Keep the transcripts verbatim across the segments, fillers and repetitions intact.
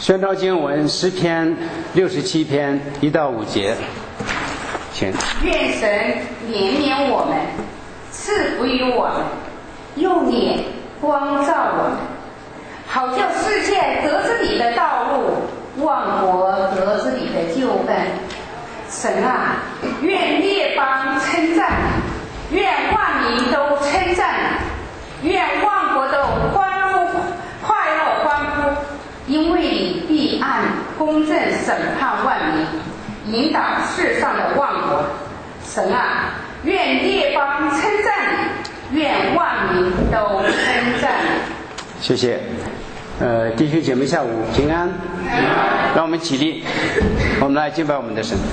宣召经文诗篇六十七篇一到五节，请。 愿神怜悯我们，赐福于我们，用脸光照我们，好叫世界得知你的道路，万国得知你的救恩。神啊，愿列邦称赞你，愿万民都称赞你，愿万国都欢呼快乐欢呼，因为你必按公正审判万民，引导世上的万国。神啊，愿列邦称赞你，愿万民都称赞你。 谢谢。呃，弟兄姐妹下午平安。让我们起立，我们来敬拜我们的神。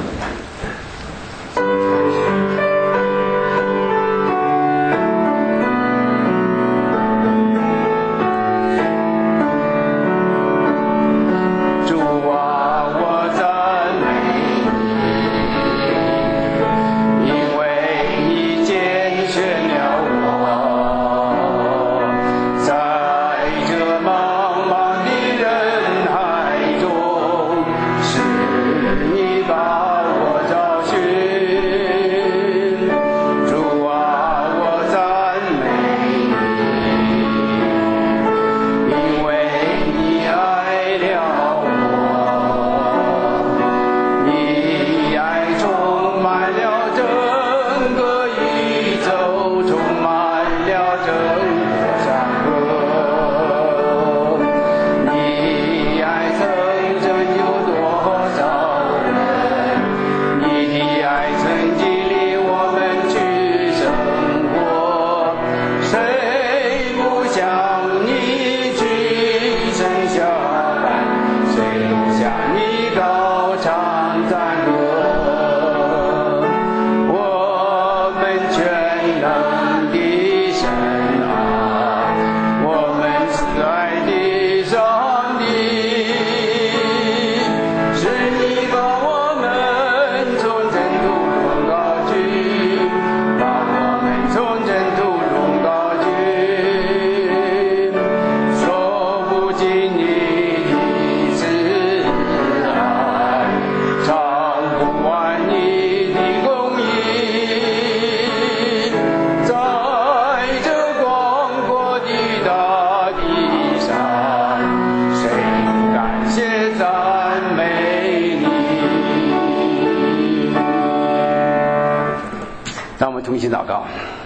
同心祷告。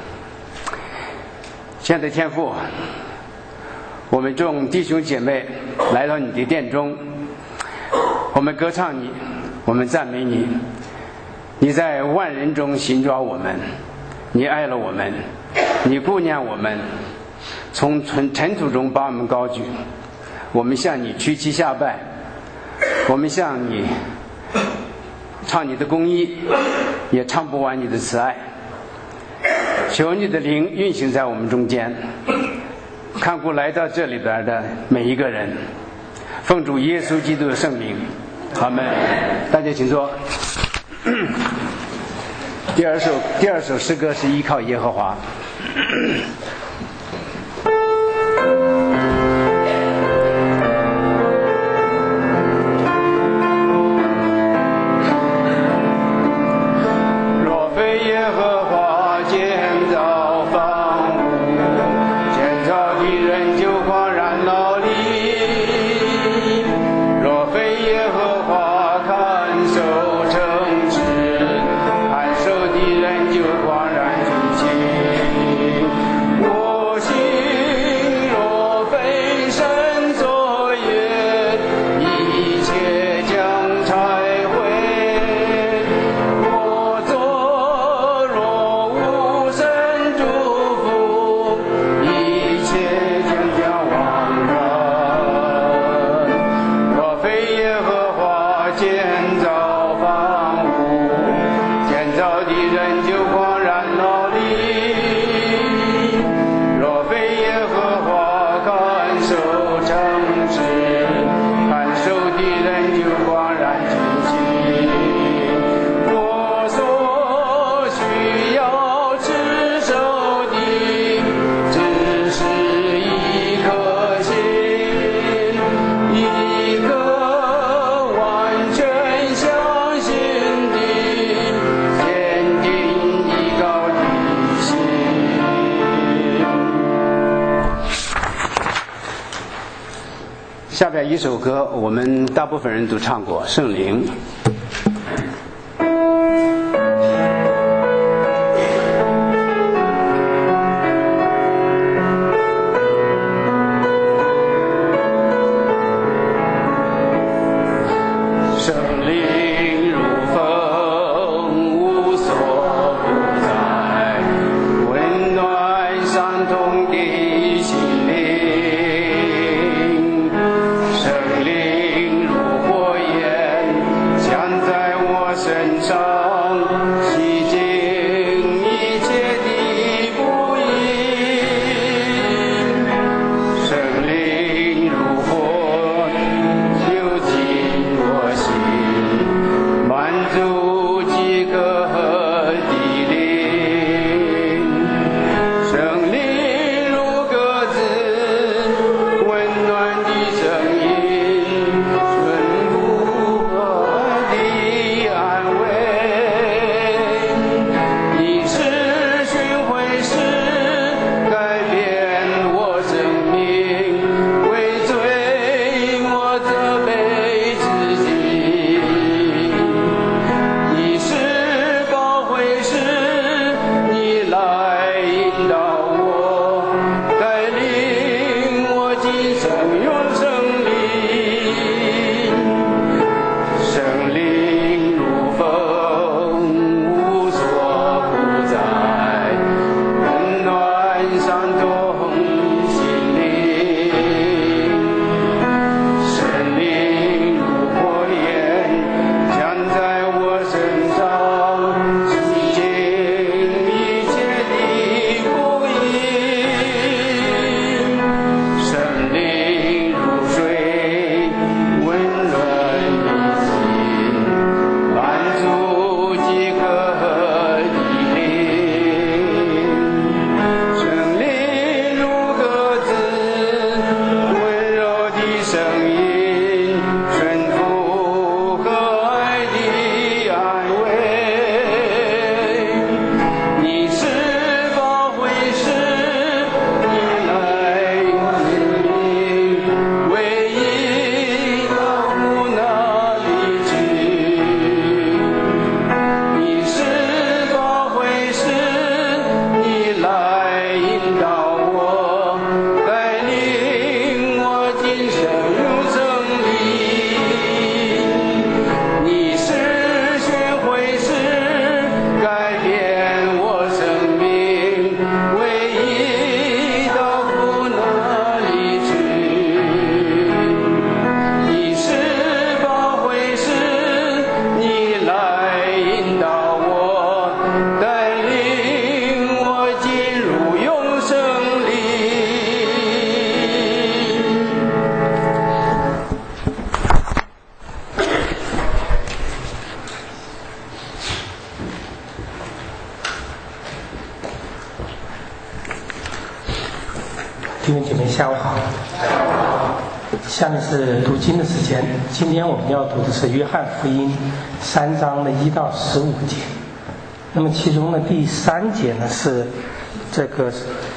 亲爱的天父，我们众弟兄姐妹来到你的殿中，我们歌唱你，我们赞美你。你在万人中寻找我们，你爱了我们，你顾念我们，从尘土中把我们高举。我们向你屈膝下拜，我们向你唱你的公义，也唱不完你的慈爱。求你的灵运行在我们中间，看顾来到这里边的每一个人，奉主耶稣基督的圣名，阿们。大家请坐。第二首第二首诗歌是依靠耶和华。 一颗心，一颗下边一首歌，我们大部分人都唱过《圣灵》。 弟兄姐妹下午好，下面是读经的时间。今天我们要读的是约翰福音三章的一到十五节。那么其中的第三节呢是这个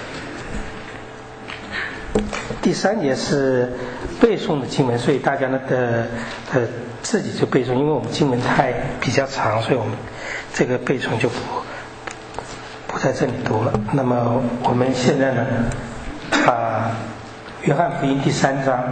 第三节是背诵的经文，所以大家呢的呃自己就背诵，因为我们经文太比较长，所以我们这个背诵就不不在这里读了。那么我们现在呢把约翰福音第三章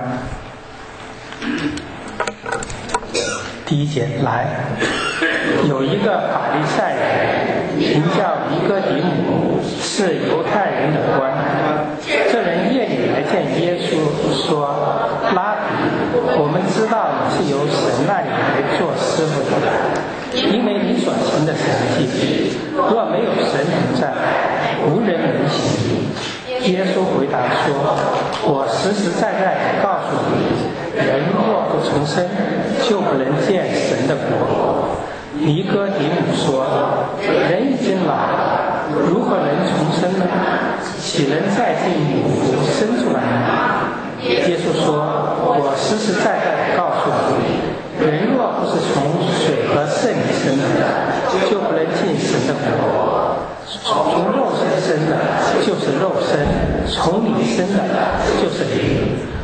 第一节来，有一个法利赛人名叫尼哥底母，是犹太人的官。这人夜里来见耶稣，说：拉比，我们知道你是由神那里来做师傅的，因为你所行的神迹，若没有神同在，无人能行。耶稣回答说：我实实在在地告诉你，人若不重生，就不能见神的国。尼哥底母说：人已经老了，如何能重生呢？岂能再进母腹生出来呢？耶稣说：我实实在在地告诉你，人若不是从水和圣灵生的，就不能进神的国。从肉身生的就是肉身，从灵生的就是灵。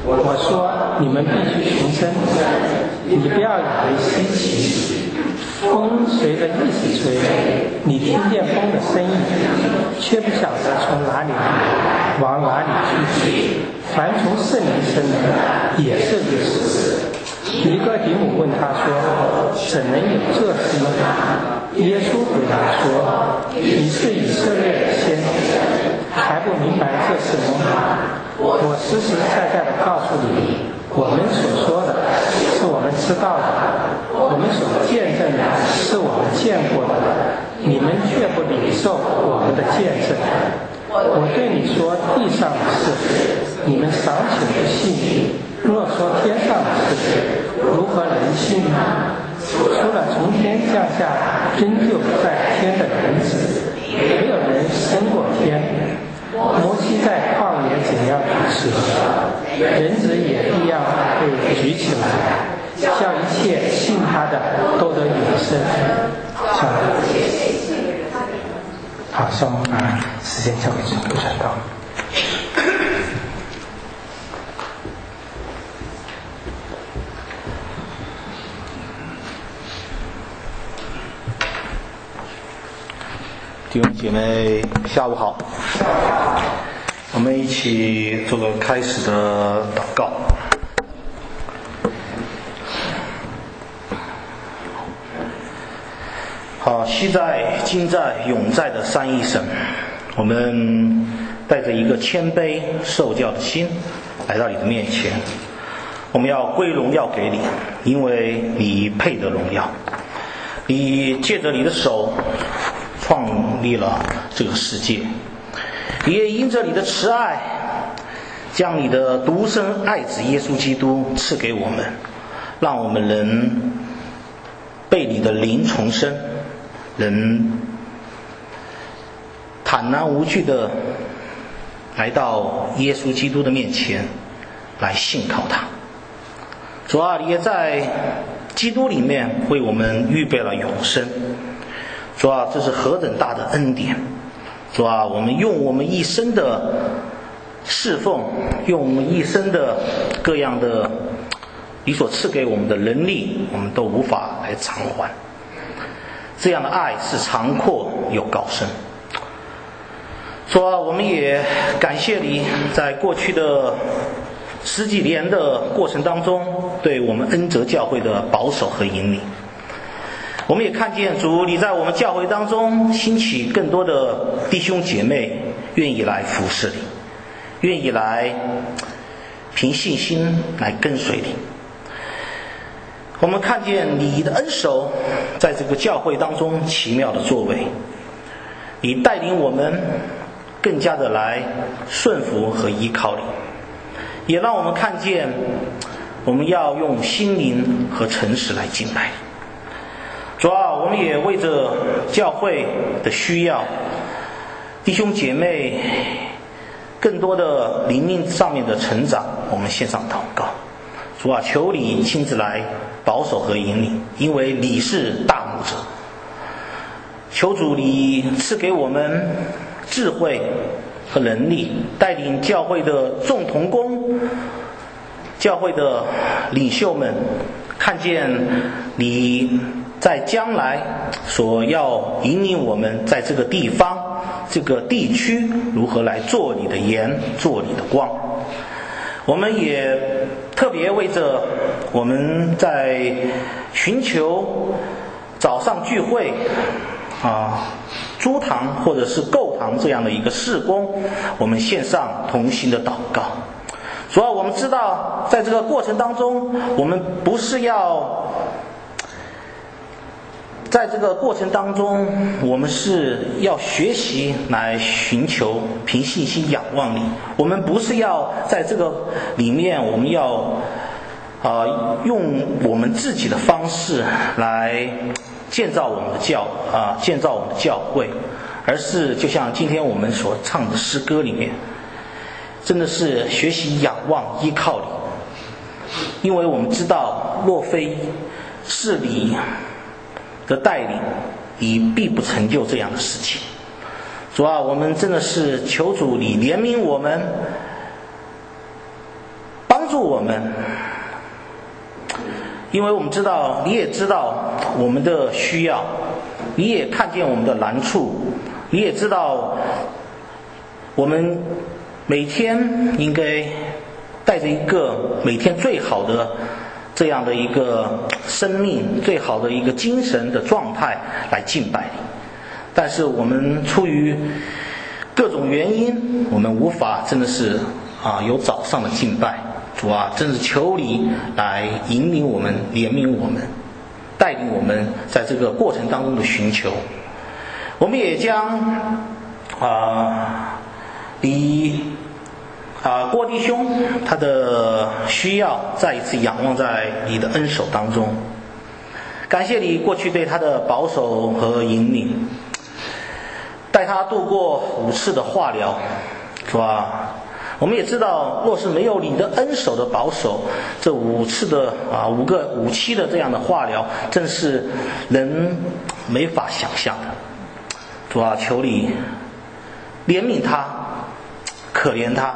我说你们必须重生，你不要以为稀奇。风随着意识吹，你听见风的声音，却不晓得从哪里来，往哪里去。凡从圣灵生的，也是如此。尼哥底母问他说：“怎能有这事呢？”耶稣回答说：“你是以色列的先知，还不明白这事吗？我实实在在地告诉你，我们所说的是我们知道的，我们所见证的是我们见过的，你们却不领受我们的见证。我对你说地上的事，你们尚且不信，若说天上的事，如何能信呢？除了从天降下仍旧在天的人子，没有人升过天。摩西在旷野怎样主持，人子也一样被举起来，叫一切信他的都得永生。好，好，算了啊，时间交给主不传道。 弟兄姐妹，下午好。我们一起做个开始的祷告。好，昔在、今在、永在的三一神，我们带着一个谦卑受教的心来到你的面前，我们要归荣耀给你，因为你配得荣耀。你借着你的手创立了这个世界，你也因着你的慈爱将你的独生爱子耶稣基督赐给我们，让我们能被你的灵重生，能坦然无惧的来到耶稣基督的面前来信靠他。主啊，你也在基督里面为我们预备了永生。主啊，这是何等大的恩典！主啊，我们用我们一生的侍奉，用我们一生的各样的你所赐给我们的能力，我们都无法来偿还。这样的爱是长阔又高深。主啊，我们也感谢你在过去的十几年的过程当中对我们恩泽教会的保守和引领。我们也看见主你在我们教会当中兴起更多的弟兄姐妹愿意来服侍你，愿意来凭信心来跟随你。我们看见你的恩手在这个教会当中奇妙的作为，你带领我们更加的来顺服和依靠你，也让我们看见我们要用心灵和诚实来敬拜。主啊，我们也为着教会的需要，弟兄姐妹更多的灵命上面的成长，我们献上祷告。主啊，求你亲自来保守和引领，因为你是大牧者。求主你赐给我们智慧和能力，带领教会的众同工，教会的领袖们看见你在将来所要引领我们在这个地方这个地区如何来做你的盐，做你的光。我们也特别为着我们在寻求早上聚会啊租堂或者是购堂这样的一个事工，我们献上同心的祷告。主要我们知道在这个过程当中，我们不是要在这个过程当中我们是要学习来寻求凭信心仰望你，我们不是要在这个里面我们要呃用我们自己的方式来建造我们的教啊、呃、建造我们的教会，而是就像今天我们所唱的诗歌里面，真的是学习仰望依靠你，因为我们知道若非是你的带领，你必不成就这样的事情。主啊，我们真的是求主你怜悯我们，帮助助我们，因为我们知道，你也知道我们的需要，你也看见我们的难处，你也知道我们每天应该带着一个每天最好的这样的一个生命，最好的一个精神的状态来敬拜你。但是我们出于各种原因，我们无法真的是啊有早上的敬拜。主啊，真是求你来引领我们，怜悯我们，带领我们在这个过程当中的寻求。我们也将啊以啊郭弟兄他的需要再一次仰望在你的恩手当中。感谢你过去对他的保守和引领，带他度过五次的化疗，主啊，我们也知道，若是没有你的恩手的保守，这五次的啊五个五期的这样的化疗，真是人没法想象的。主啊，求你怜悯他，可怜他。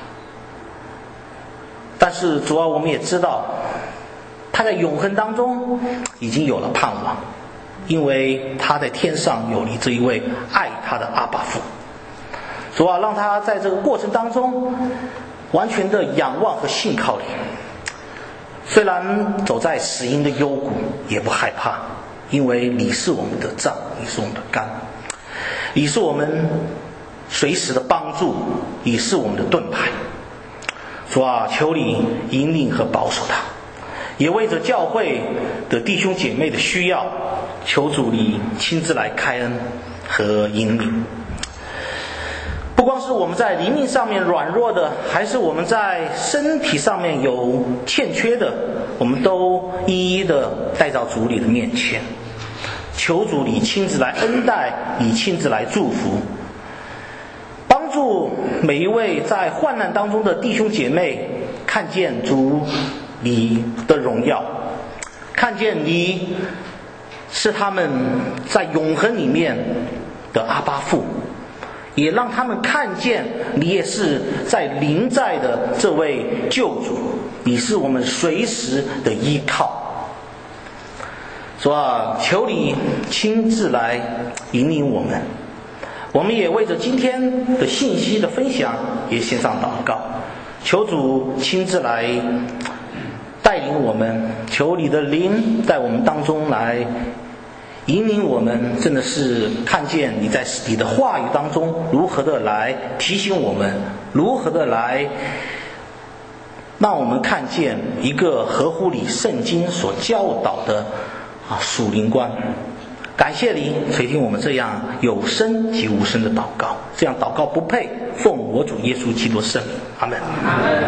但是主啊，我们也知道，他在永恒当中已经有了盼望，因为他在天上有你这一位爱他的阿爸父。主啊，让他在这个过程当中完全的仰望和信靠你，虽然走在死荫的幽谷也不害怕，因为你是我们的杖，你是我们的竿，你是我们随时的帮助，你是我们的盾牌。主啊，求你引领和保守他，也为着教会的弟兄姐妹的需要，求主你亲自来开恩和引领。不光是我们在灵命上面软弱的，还是我们在身体上面有欠缺的，我们都一一的带到主你的面前，求主你亲自来恩待，你亲自来祝福，帮助每一位在患难当中的弟兄姐妹看见主你的荣耀，看见你是他们在永恒里面的阿爸父，也让他们看见你也是在临在的这位救主，你是我们随时的依靠。主啊，求你亲自来引领我们。我们也为着今天的信息的分享也献上祷告，求主亲自来带领我们，求你的灵在我们当中来引领我们，真的是看见你在你的话语当中如何的来提醒我们，如何的来让我们看见一个合乎你圣经所教导的啊属灵观。感谢你垂听我们这样有声及无声的祷告，这样祷告不配，奉我主耶稣基督圣名，阿们。阿们。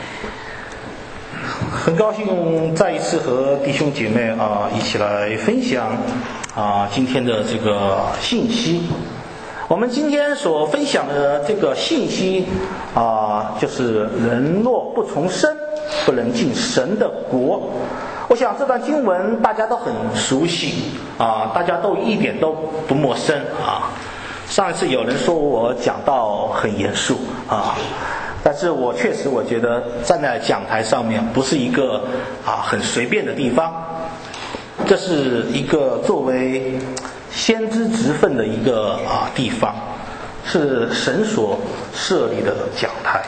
很高兴再一次和弟兄姐妹啊一起来分享啊今天的这个信息。我们今天所分享的这个信息啊，就是人若不重生，不能进神的国。我想这段经文大家都很熟悉啊，大家都一点都不陌生啊。上一次有人说我讲到很严肃啊，但是我确实我觉得站在讲台上面不是一个啊很随便的地方，这是一个作为先知职分的一个啊地方，是神所设立的讲台。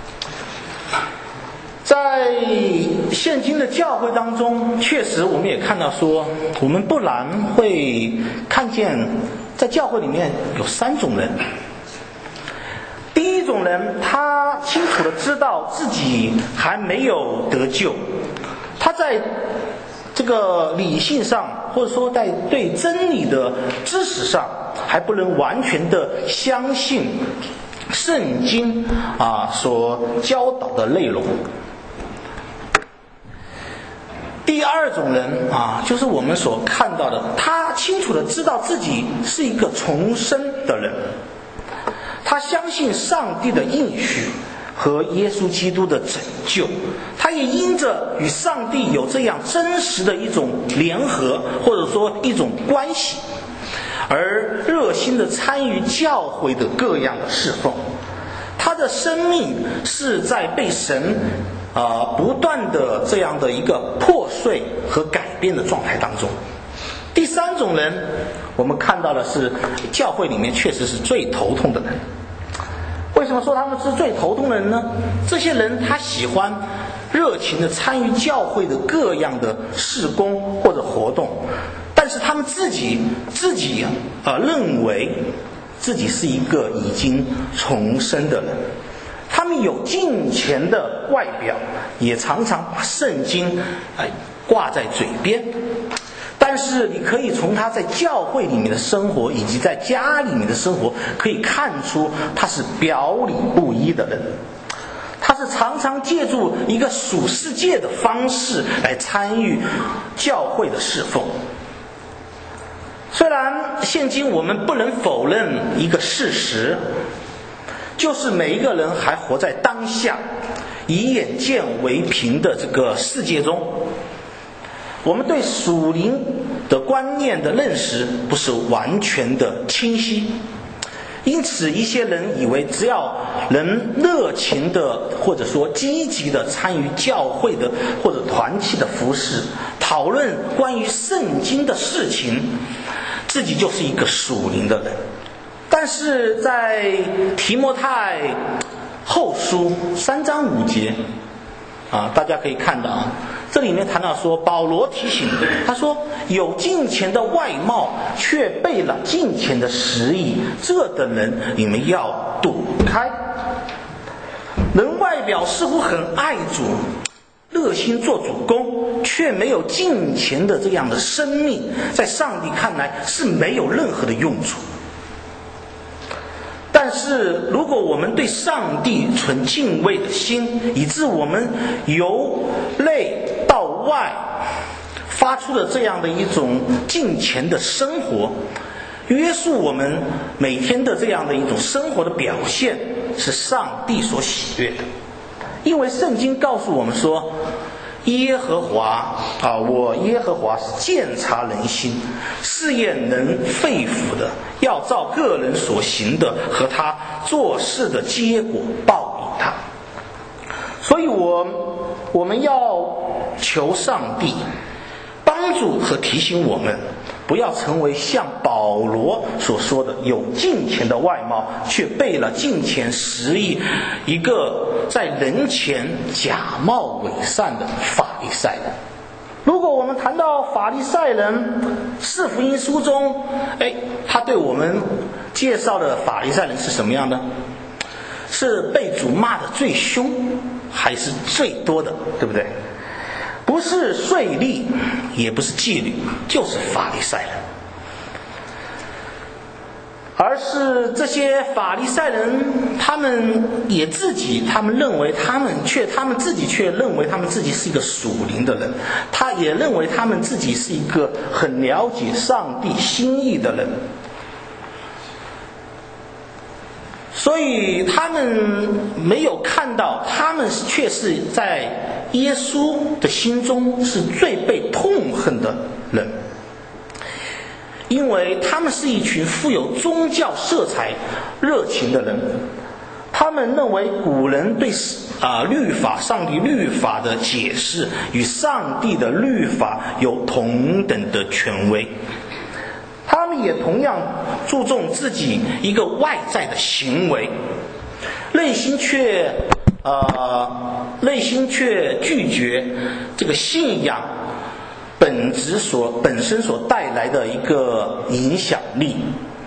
在现今的教会当中，确实我们也看到说，我们不难会看见在教会里面有三种人。第一种人，他清楚的知道自己还没有得救，他在这个理性上，或者说在对真理的知识上，还不能完全的相信圣经啊所教导的内容。第二种人啊，就是我们所看到的，他清楚的知道自己是一个重生的人，他相信上帝的应许和耶稣基督的拯救，他也因着与上帝有这样真实的一种联合，或者说一种关系，而热心的参与教会的各样的侍奉。他的生命是在被神呃不断的这样的一个破碎和改变的状态当中。第三种人，我们看到的是教会里面确实是最头痛的人。为什么说他们是最头痛的人呢？这些人他喜欢热情的参与教会的各样的事工或者活动，但是他们自己自己呃认为自己是一个已经重生的人，他们有敬虔的外表，也常常把圣经哎挂在嘴边，但是你可以从他在教会里面的生活以及在家里面的生活可以看出他是表里不一的人，他是常常借助一个属世界的方式来参与教会的侍奉。虽然现今我们不能否认一个事实，就是每一个人还活在当下以眼见为凭的这个世界中，我们对属灵的观念的认识不是完全的清晰，因此一些人以为只要能热情的或者说积极的参与教会的或者团契的服事，讨论关于圣经的事情，自己就是一个属灵的人。但是在提摩太后书三章五节啊，大家可以看到啊，这里面谈到说，保罗提醒他说，有敬虔的外貌，却背了敬虔的实意，这的人你们要躲开。人外表似乎很爱主，热心做主工，却没有敬虔的这样的生命，在上帝看来是没有任何的用处。但是如果我们对上帝存敬畏的心，以致我们由内到外发出的这样的一种敬虔的生活，约束我们每天的这样的一种生活的表现，是上帝所喜悦的。因为圣经告诉我们说，耶和华啊，我耶和华是鉴察人心，试验人肺腑的，要照个人所行的和他做事的结果报应他。所以我我们要求上帝帮助和提醒我们，不要成为像保罗所说的有敬虔的外貌，却背了敬虔实意，一个在人前假冒伪善的法利赛人。如果我们谈到法利赛人，四福音书中，哎，他对我们介绍的法利赛人是什么样的？是被主骂的最凶，还是最多的，对不对？不是税吏，也不是妓女，就是法利赛人。而是这些法利赛人，他们也自己，他们认为他们却，他们自己却认为他们自己是一个属灵的人，他也认为他们自己是一个很了解上帝心意的人。所以他们没有看到，他们却是在耶稣的心中是最被痛恨的人，因为他们是一群富有宗教色彩热情的人。他们认为古人对啊、呃、律法，上帝律法的解释与上帝的律法有同等的权威。他们也同样注重自己一个外在的行为，内心却呃内心却拒绝这个信仰本质所本身所带来的一个影响力。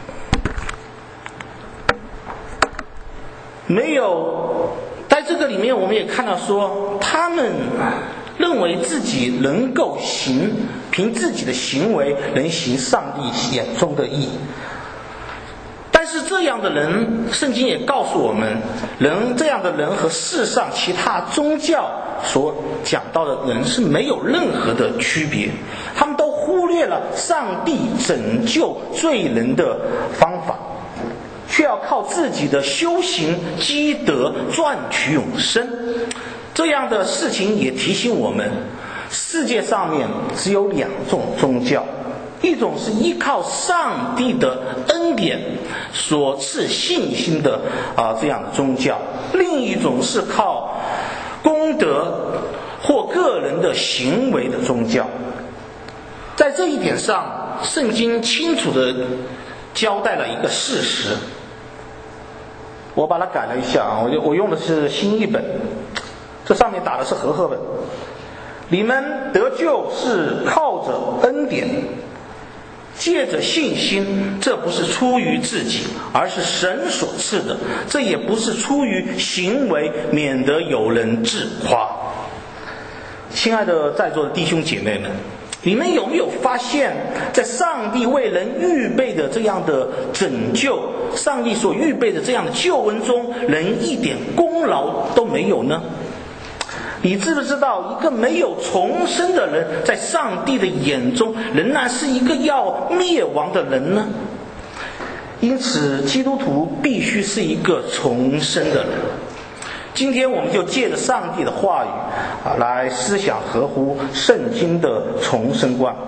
没有在这个里面，我们也看到说，他们认为自己能够行，凭自己的行为能行上帝眼中的义。但是这样的人，圣经也告诉我们，人这样的人和世上其他宗教所讲到的人是没有任何的区别，他们都忽略了上帝拯救罪人的方法，却要靠自己的修行积德赚取永生。这样的事情也提醒我们，世界上面只有两种宗教，一种是依靠上帝的恩典所赐信心的啊、呃、这样的宗教，另一种是靠功德或个人的行为的宗教。在这一点上，圣经清楚地交代了一个事实。我把它改了一下啊，我就我用的是新译本，这上面打的是和合本。你们得救是靠着恩典，借着信心，这不是出于自己，而是神所赐的，这也不是出于行为，免得有人自夸。亲爱的在座的弟兄姐妹们，你们有没有发现，在上帝为人预备的这样的拯救，上帝所预备的这样的救恩中，人一点功劳都没有呢？你知不知道，一个没有重生的人，在上帝的眼中仍然是一个要灭亡的人呢？因此，基督徒必须是一个重生的人。今天我们就借着上帝的话语啊，来思想合乎圣经的重生观。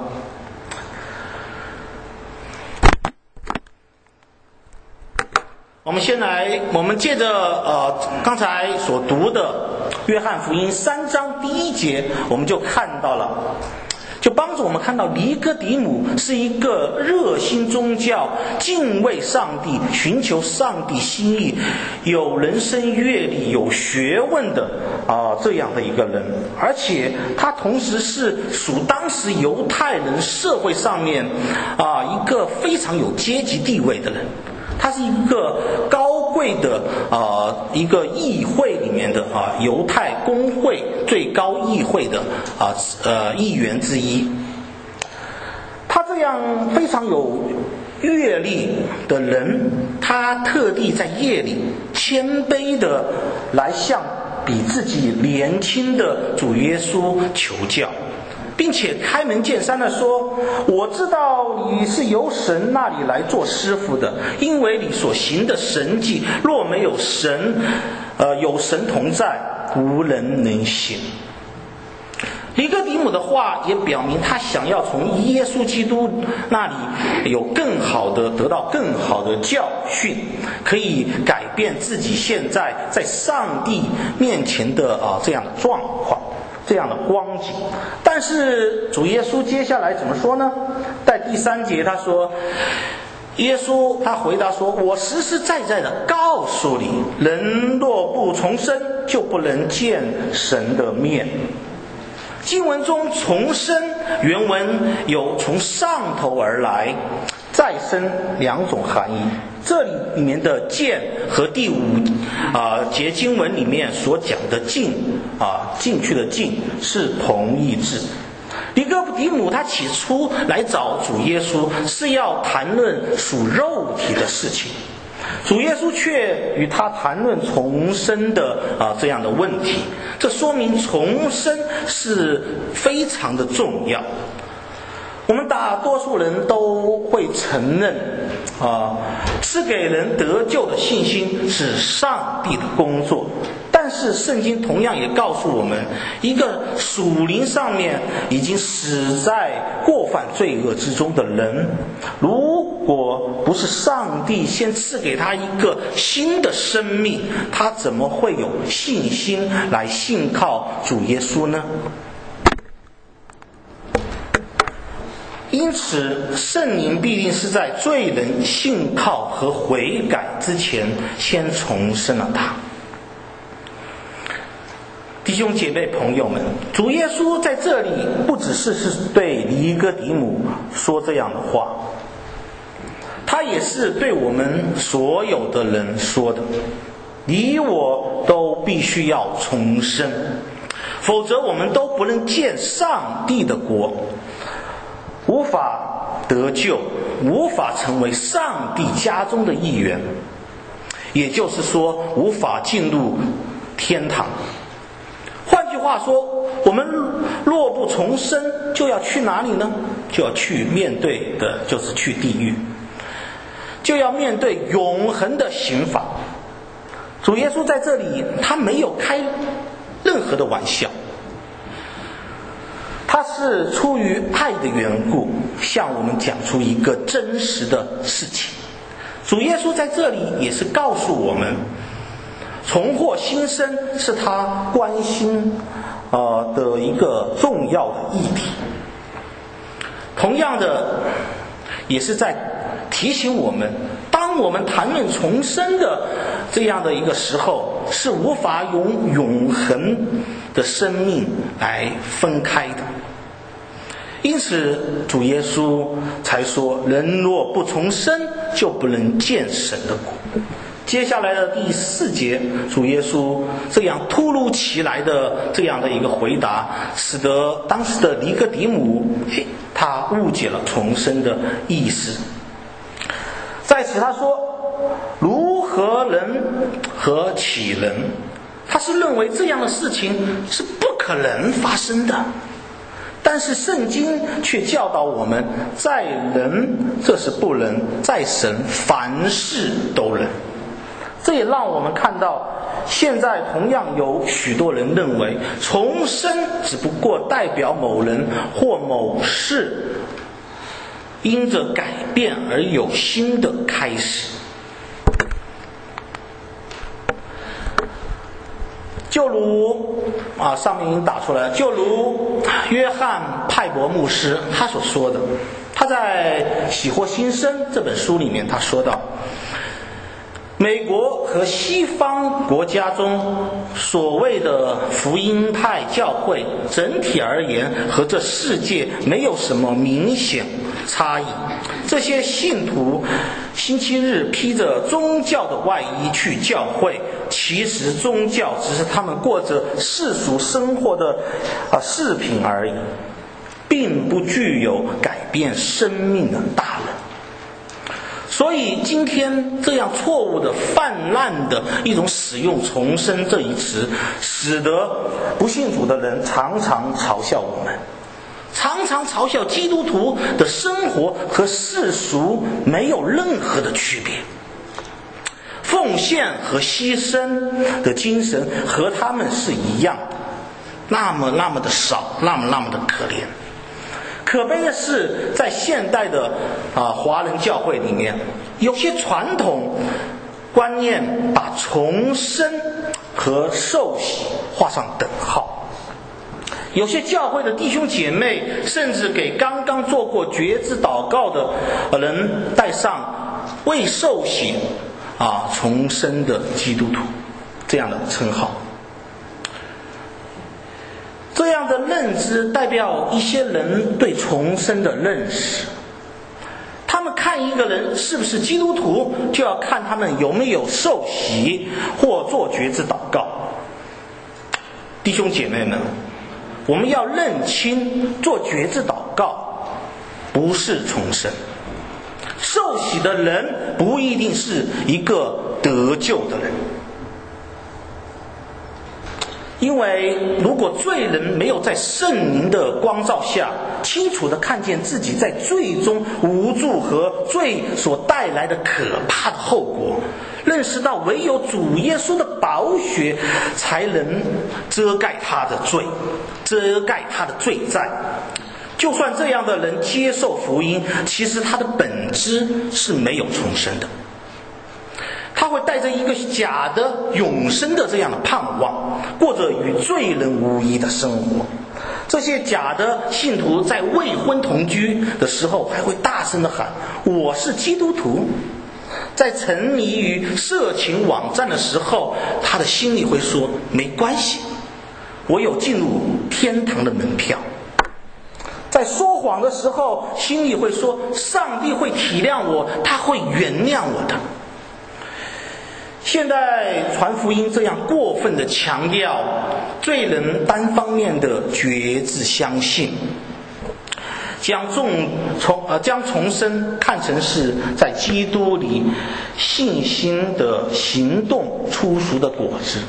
我们先来，我们借着呃刚才所读的约翰福音三章第一节，我们就看到了，就帮助我们看到尼哥底母是一个热心宗教、敬畏上帝、寻求上帝心意、有人生阅历、有学问的啊、呃、这样的一个人，而且他同时是属当时犹太人社会上面啊、呃、一个非常有阶级地位的人。他是一个高贵的呃一个议会里面的啊、呃、犹太公会最高议会的啊 呃, 呃议员之一。他这样非常有阅历的人，他特地在夜里谦卑的来向比自己年轻的主耶稣求教，并且开门见山地说，我知道你是由神那里来做师傅的，因为你所行的神迹，若没有神呃有神同在，无人能行。尼哥底母的话也表明，他想要从耶稣基督那里有更好的得到更好的教训，可以改变自己现在在上帝面前的啊、呃、这样的状况，这样的光景。但是主耶稣接下来怎么说呢？在第三节他说，耶稣他回答说，我实实在在的告诉你，人若不重生，就不能见神的面。经文中重生原文有从上头而来再生两种含义，这里里面的见和第五啊、呃、节经文里面所讲的进啊进去的进是同义字。尼哥底母他起初来找主耶稣是要谈论属肉体的事情，主耶稣却与他谈论重生的啊这样的问题，这说明重生是非常的重要。我们大多数人都会承认啊，是给人得救的信心是上帝的工作，但是圣经同样也告诉我们，一个属灵上面已经死在过犯罪恶之中的人，如果不是上帝先赐给他一个新的生命，他怎么会有信心来信靠主耶稣呢？因此圣灵必定是在罪人信靠和悔改之前先重生了他。弟兄姐妹朋友们，主耶稣在这里不只是是对尼哥底母说这样的话，他也是对我们所有的人说的，你我都必须要重生，否则我们都不能见上帝的国，无法得救，无法成为上帝家中的一员，也就是说无法进入天堂。换句话说，我们若不重生，就要去哪里呢？就要去面对的就是去地狱，就要面对永恒的刑罚。主耶稣在这里他没有开任何的玩笑，他是出于爱的缘故向我们讲出一个真实的事情。主耶稣在这里也是告诉我们， 重获新生是他关心呃的一个重要的议题。同样的，也是在提醒我们，当我们谈论重生的这样的一个时候，是无法用永恒的生命来分开的。因此主耶稣才说，人若不重生，就不能见神的国。接下来的第四节，主耶稣这样突如其来的这样的一个回答，使得当时的尼哥底母他误解了重生的意思。在此他说，如何人和岂人？他是认为这样的事情是不可能发生的。但是圣经却教导我们，在人这是不能，在神凡事都能。这也让我们看到，现在同样有许多人认为重生只不过代表某人或某事因着改变而有新的开始。就如啊，上面已经打出来了，就如约翰派伯牧师他所说的，他在《喜获新生》这本书里面他说到，美国和西方国家中所谓的福音派教会整体而言和这世界没有什么明显差异。这些信徒星期日披着宗教的外衣去教会，其实宗教只是他们过着世俗生活的啊饰品而已，并不具有改变生命的大能。所以今天这样错误的泛滥的一种使用重生这一词，使得不信主的人常常嘲笑我们，常常嘲笑基督徒的生活和世俗没有任何的区别，奉献和牺牲的精神和他们是一样的，那么那么的少，那么那么的可怜。可悲的是，在现代的啊华人教会里面，有些传统观念把重生和受洗画上等号。有些教会的弟兄姐妹甚至给刚刚做过决志祷告的人带上未受洗啊重生的基督徒这样的称号。这样的认知代表一些人对重生的认识。他们看一个人是不是基督徒，就要看他们有没有受洗或做决志祷告。弟兄姐妹们，我们要认清，做决志祷告不是重生，受洗的人不一定是一个得救的人。因为如果罪人没有在圣灵的光照下清楚地看见自己在罪中无助和罪所带来的可怕的后果，认识到唯有主耶稣的宝血才能遮盖他的罪，遮盖他的罪债，就算这样的人接受福音，其实他的本质是没有重生的。他会带着一个假的永生的这样的盼望，过着与罪人无异的生活。这些假的信徒在未婚同居的时候还会大声地喊，我是基督徒。在沉迷于色情网站的时候，他的心里会说，没关系，我有进入天堂的门票。在说谎的时候，心里会说，上帝会体谅我，他会原谅我的。现在传福音这样过分的强调罪人单方面的决志相信，将重重呃将重生看成是在基督里信心的行动出熟的果子。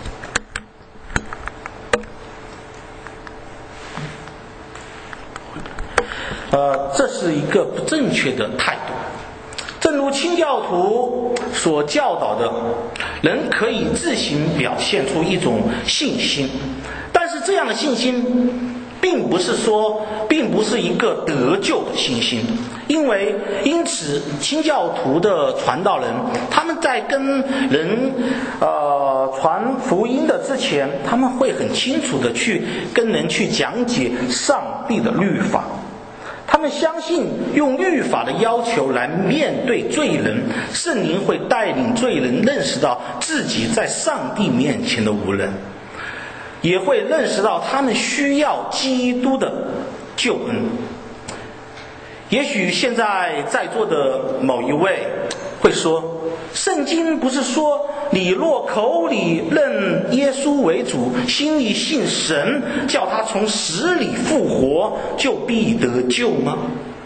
呃，这是一个不正确的态度。正如清教徒所教导的，人可以自行表现出一种信心，但是这样的信心并不是说并不是一个得救的信心。因为因此清教徒的传道人，他们在跟人呃传福音的之前，他们会很清楚的去跟人去讲解上帝的律法。他们相信用律法的要求来面对罪人，圣灵会带领罪人认识到自己在上帝面前的无能，也会认识到他们需要基督的救恩。也许现在在座的某一位会说，圣经不是说你若口里认耶稣为主，心里信神，叫他从死里复活，就必得救吗？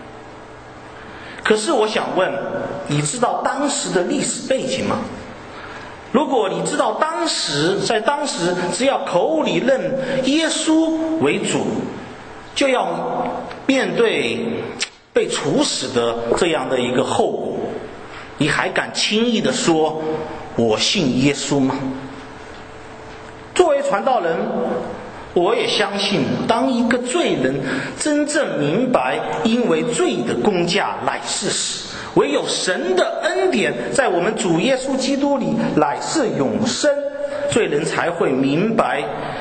可是我想问，你知道当时的历史背景吗？如果你知道当时在当时只要口里认耶稣为主，就要面对被处死的这样的一个后果，你还敢轻易地说我信耶稣吗？作为传道人，我也相信，当一个罪人真正明白因为罪的工价乃是死，唯有神的恩典在我们主耶稣基督里乃是永生，罪人才会明白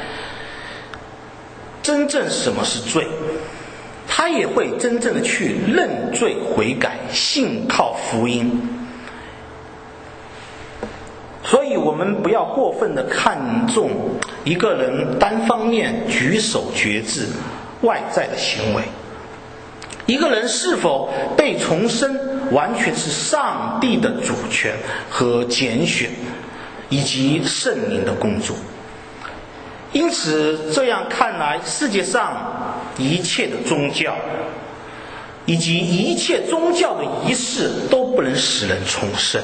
真正什么是罪，他也会真正的去认罪悔改，信靠福音。所以我们不要过分的看重一个人单方面举手决志外在的行为。一个人是否被重生，完全是上帝的主权和拣选，以及圣灵的工作。因此这样看来，世界上一切的宗教以及一切宗教的仪式都不能使人重生。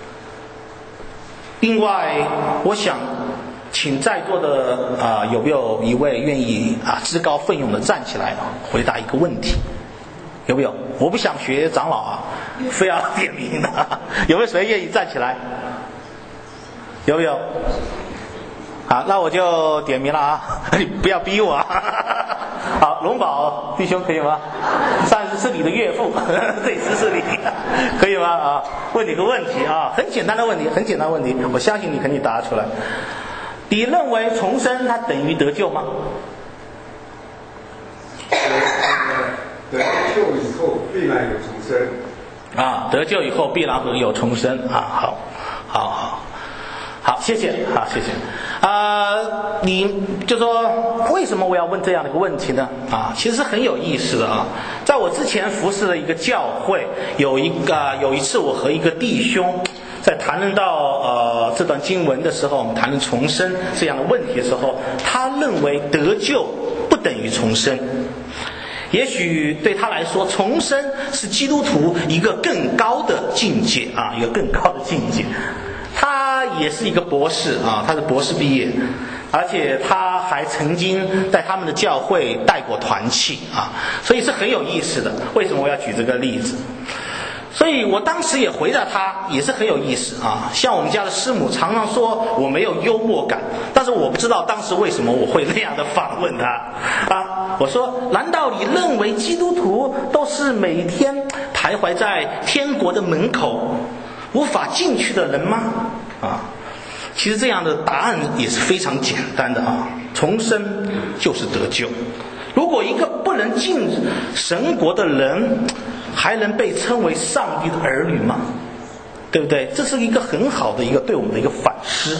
另外，我想请在座的啊、呃、有没有一位愿意啊自告奋勇的站起来啊回答一个问题？有没有？我不想学长老啊，非要点名的。有没有谁愿意站起来？有没有？好，那我就点名了啊！你不要逼我啊！好，龙宝弟兄可以吗？上次是你的岳父，这次是你，可以吗？啊，问你个问题啊，很简单的问题，很简单的问题，我相信你肯定答出来。你认为重生它等于得救吗？ 得救以后必然有重生。 啊，得救以后必然会有重生啊！好，好好。好，谢谢，好，谢谢。啊、呃，你就说为什么我要问这样的一个问题呢？啊，其实很有意思的啊。在我之前服侍的一个教会，有一个有一次我和一个弟兄在谈论到呃这段经文的时候，我们谈论重生这样的问题的时候，他认为得救不等于重生。也许对他来说，重生是基督徒一个更高的境界啊，一个更高的境界。他也是一个博士啊，他是博士毕业，而且他还曾经在他们的教会带过团契啊，所以是很有意思的。为什么我要举这个例子？所以我当时也回答他，也是很有意思啊。像我们家的师母常常说我没有幽默感，但是我不知道当时为什么我会那样的反问他啊。我说，难道你认为基督徒都是每天徘徊在天国的门口无法进去的人吗？啊，其实这样的答案也是非常简单的啊，重生就是得救。如果一个不能进神国的人，还能被称为上帝的儿女吗？对不对？这是一个很好的一个对我们的一个反思。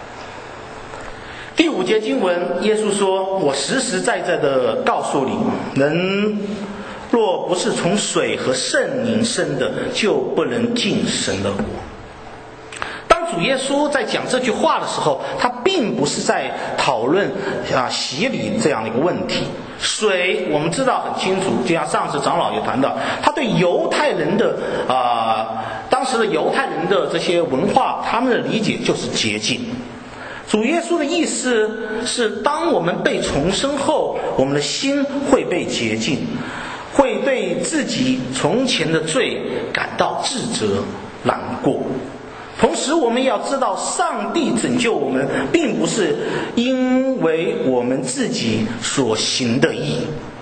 第五节经文，耶稣说：“我实实在在的告诉你，人若不是从水和圣灵生的，就不能进神的国。”当主耶稣在讲这句话的时候，他并不是在讨论啊洗礼这样的一个问题。水我们知道很清楚，就像上次长老也谈到，他对犹太人的啊、呃、当时的犹太人的这些文化，他们的理解就是洁净。主耶稣的意思是，当我们被重生后，我们的心会被洁净，会对自己从前的罪感到自责难过。同时我们要知道，上帝拯救我们并不是因为我们自己所行的义，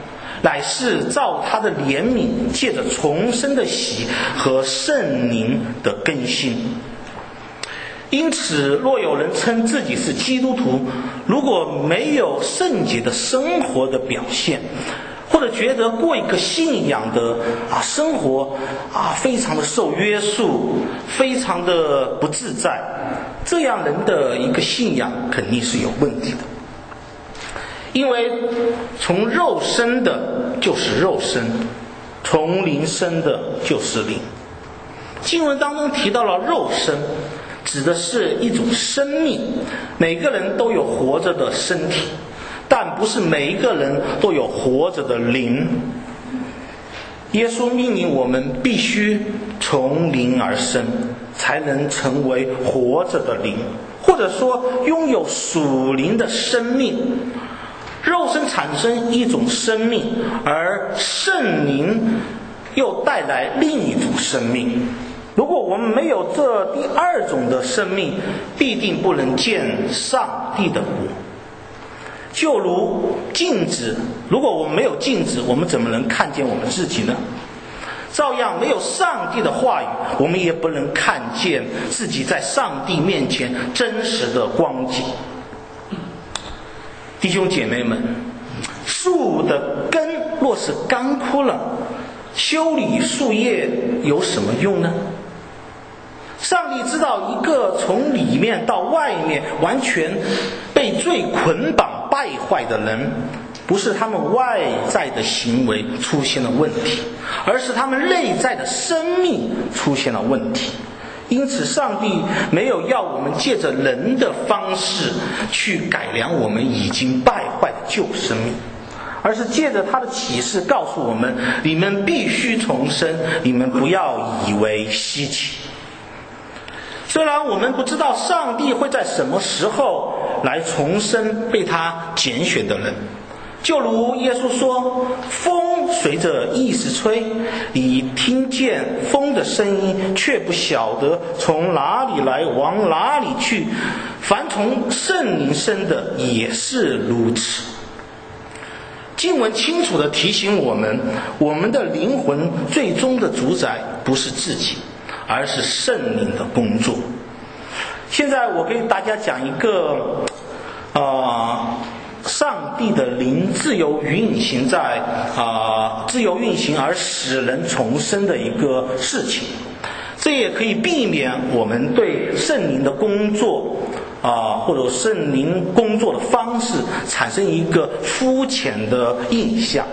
乃是照他的怜悯，借着重生的喜和圣灵的更新。因此，若有人称自己是基督徒，如果没有圣洁的生活的表现，或者觉得过一个信仰的啊生活啊非常的受约束，非常的不自在，这样人的一个信仰肯定是有问题的。因为从肉生的就是肉生，从灵生的就是灵。经文当中提到了肉生，指的是一种生命，每个人都有活着的身体，但不是每一个人都有活着的灵。耶稣命令我们必须从灵而生，才能成为活着的灵，或者说拥有属灵的生命。肉身产生一种生命，而圣灵又带来另一种生命。如果我们没有这第二种的生命，必定不能见上帝的国。就如镜子，如果我们没有镜子，我们怎么能看见我们自己呢？照样没有上帝的话语，我们也不能看见自己在上帝面前真实的光景。弟兄姐妹们，树的根若是干枯了，修理树叶有什么用呢？上帝知道一个从里面到外面完全被罪捆绑败坏的人，不是他们外在的行为出现了问题，而是他们内在的生命出现了问题。因此上帝没有要我们借着人的方式去改良我们已经败坏的旧生命，而是借着他的启示告诉我们，你们必须重生，你们不要以为稀奇。虽然我们不知道上帝会在什么时候来重生被他拣选的人，就如耶稣说，风随着意思吹，你听见风的声音，却不晓得从哪里来，往哪里去。凡从圣灵生的也是如此。经文清楚地提醒我们，我们的灵魂最终的主宰不是自己，而是圣灵的工作。现在我给大家讲一个呃上帝的灵自由运行在啊、呃、自由运行而使人重生的一个事情，这也可以避免我们对圣灵的工作啊、呃、或者圣灵工作的方式产生一个肤浅的印象。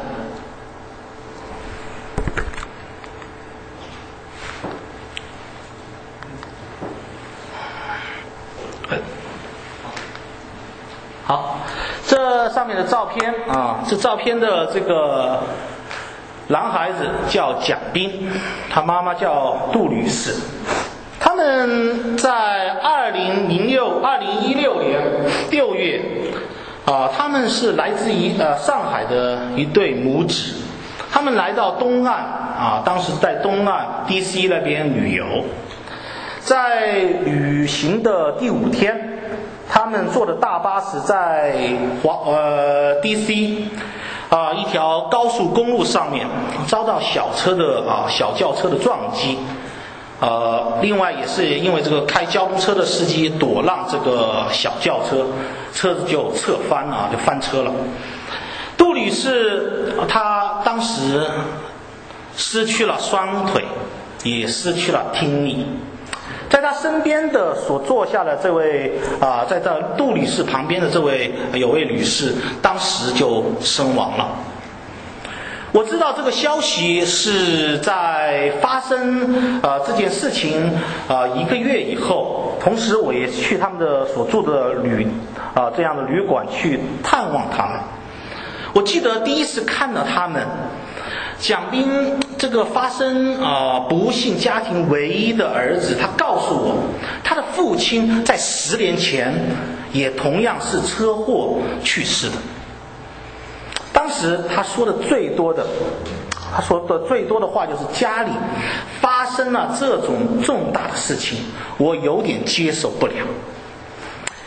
好，这上面的照片啊，这照片的这个男孩子叫蒋斌，他妈妈叫杜女士。他们在二零零六二零一六年六月啊，他们是来自于呃上海的一对母子，他们来到东岸啊，当时在东岸 D C 那边旅游，在旅行的第五天。他们坐的大巴士在华呃 D C 啊、呃、一条高速公路上面遭到小车的啊、呃、小轿车的撞击，呃，另外也是因为这个开交通车的司机躲让这个小轿车，车子就侧翻啊，就翻车了。杜女士她当时失去了双腿，也失去了听力。在他身边的所坐下的这位啊、呃，在这杜女士旁边的这位有位女士，当时就身亡了。我知道这个消息是在发生呃这件事情呃一个月以后，同时我也去他们的所住的旅啊、呃、这样的旅馆去探望他们。我记得第一次看到他们。蒋斌这个发生啊、呃、不幸家庭唯一的儿子，他告诉我，他的父亲在十年前也同样是车祸去世的。当时他说的最多的，他说的最多的话就是家里发生了这种重大的事情，我有点接受不了。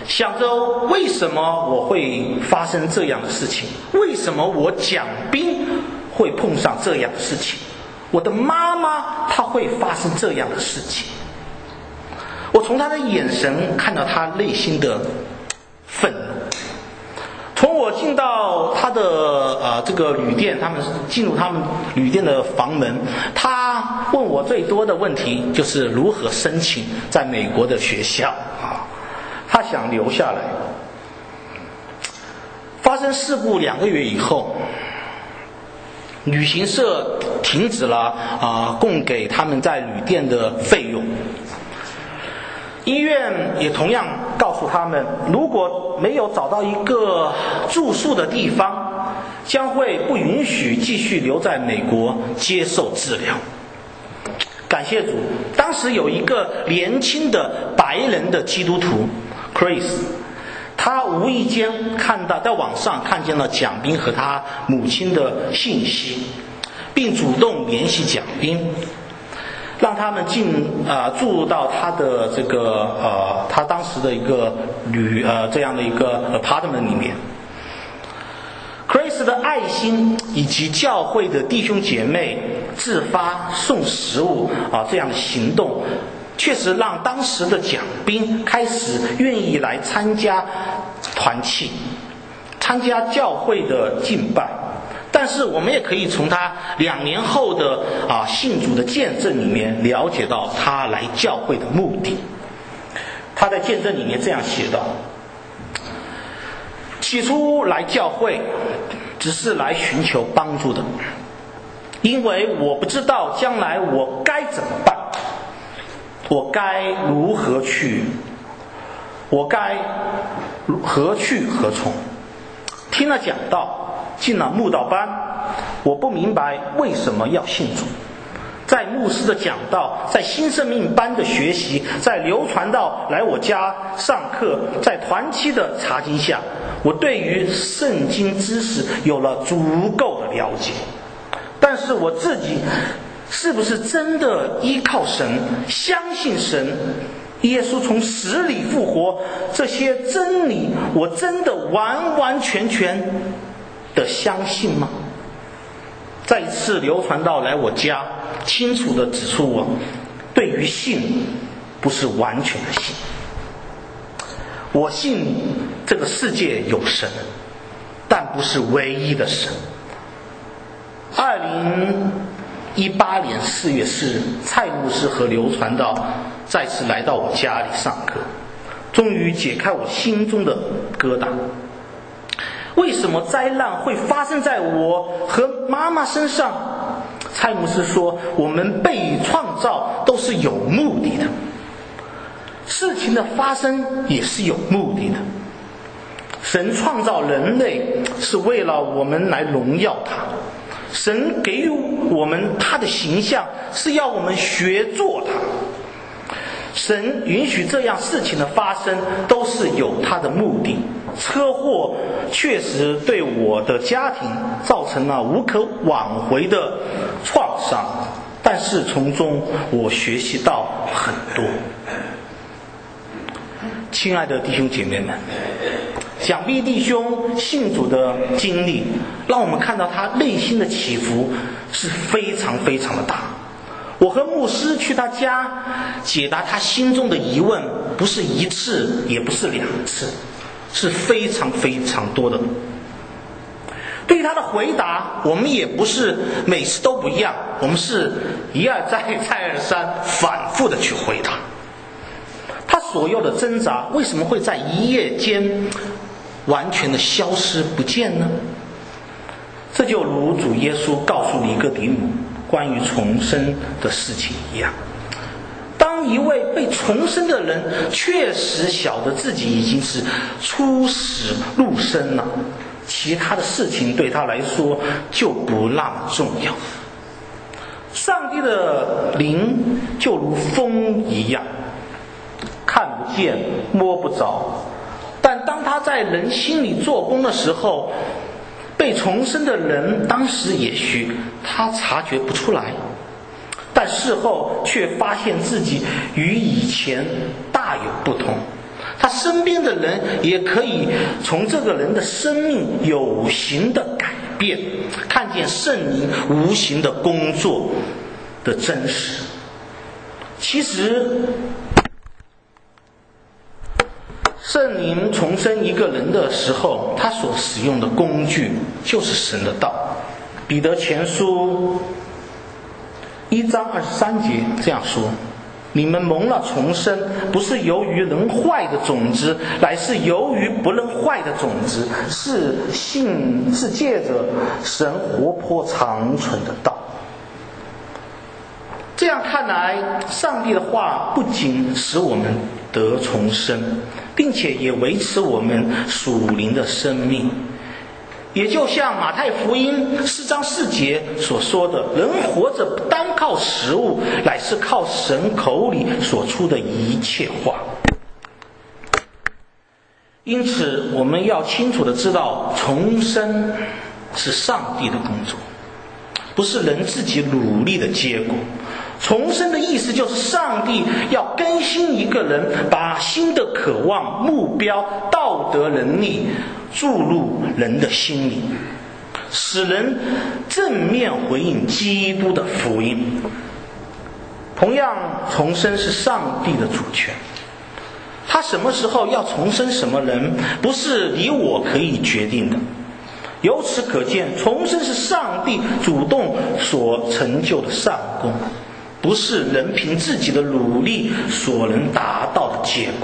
想着为什么我会发生这样的事情？为什么我蒋斌会碰上这样的事情？我的妈妈她会发生这样的事情？我从她的眼神看到她内心的愤怒。从我进到他的呃这个旅店，他们进入他们旅店的房门，他问我最多的问题就是如何申请在美国的学校啊，他想留下来。发生事故两个月以后，旅行社停止了啊、呃、供给他们在旅店的费用。医院也同样告诉他们，如果没有找到一个住宿的地方，将会不允许继续留在美国接受治疗。感谢主，当时有一个年轻的白人的基督徒 Chris， 他无意间看到在网上看见了蒋斌和他母亲的信息，并主动联系蒋斌，让他们进啊、呃、住入到他的这个呃他当时的一个旅呃这样的一个 apartment 里面。Chris 的爱心以及教会的弟兄姐妹自发送食物啊、呃、这样的行动，确实让当时的蒋斌开始愿意来参加团契，参加教会的敬拜。但是我们也可以从他两年后的啊信主的见证里面了解到他来教会的目的。他在见证里面这样写道：起初来教会只是来寻求帮助的，因为我不知道将来我该怎么办，我该如何去，我该何去何从。听了讲道，进了慕道班，我不明白为什么要信主。在牧师的讲道，在新生命班的学习，在流传到来我家上课，在团契的查经下，我对于圣经知识有了足够的了解。但是我自己是不是真的依靠神，相信神，耶稣从死里复活，这些真理我真的完完全全的相信吗？再一次流传到来我家，清楚地指出我对于信不是完全的信。我信这个世界有神，但不是唯一的神。二零一八年四月四日，蔡牧师和刘传道再次来到我家里上课，终于解开我心中的疙瘩。为什么灾难会发生在我和妈妈身上？蔡牧师说，我们被创造都是有目的的，事情的发生也是有目的的。神创造人类是为了我们来荣耀他，神给予我们他的形象是要我们学做他。神允许这样事情的发生都是有他的目的。车祸确实对我的家庭造成了无可挽回的创伤，但是从中我学习到很多。亲爱的弟兄姐妹们，蒋斌弟兄信主的经历让我们看到他内心的起伏是非常非常的大。我和牧师去他家解答他心中的疑问，不是一次也不是两次，是非常非常多的。对于他的回答，我们也不是每次都不一样，我们是一而再再而三反复的去回答。他所有的挣扎为什么会在一夜间完全的消失不见呢？这就如主耶稣告诉尼哥底母关于重生的事情一样，当一位被重生的人确实晓得自己已经是出死入生了，其他的事情对他来说就不那么重要。上帝的灵就如风一样，看不见摸不着，但当他在人心里做工的时候，被重生的人当时也许他察觉不出来，但事后却发现自己与以前大有不同。 他身边的人也可以从这个人的生命有形的改变，看见圣灵无形的工作的真实。其实圣灵重生一个人的时候，他所使用的工具就是神的道。彼得前书一章二十三节这样说：你们蒙了重生，不是由于能坏的种子，乃是由于不能坏的种子，是信是借着神活泼长存的道。这样看来，上帝的话不仅使我们得重生，并且也维持我们属灵的生命。也就像马太福音四章四节所说的，人活着不单靠食物，乃是靠神口里所出的一切话。因此我们要清楚地知道，重生是上帝的工作，不是人自己努力的结果。重生的意思就是上帝要更新一个人，把新的渴望、目标、道德能力注入人的心里，使人正面回应基督的福音。同样，重生是上帝的主权，他什么时候要重生什么人，不是你我可以决定的。由此可见，重生是上帝主动所成就的善功，不是人凭自己的努力所能达到的结果。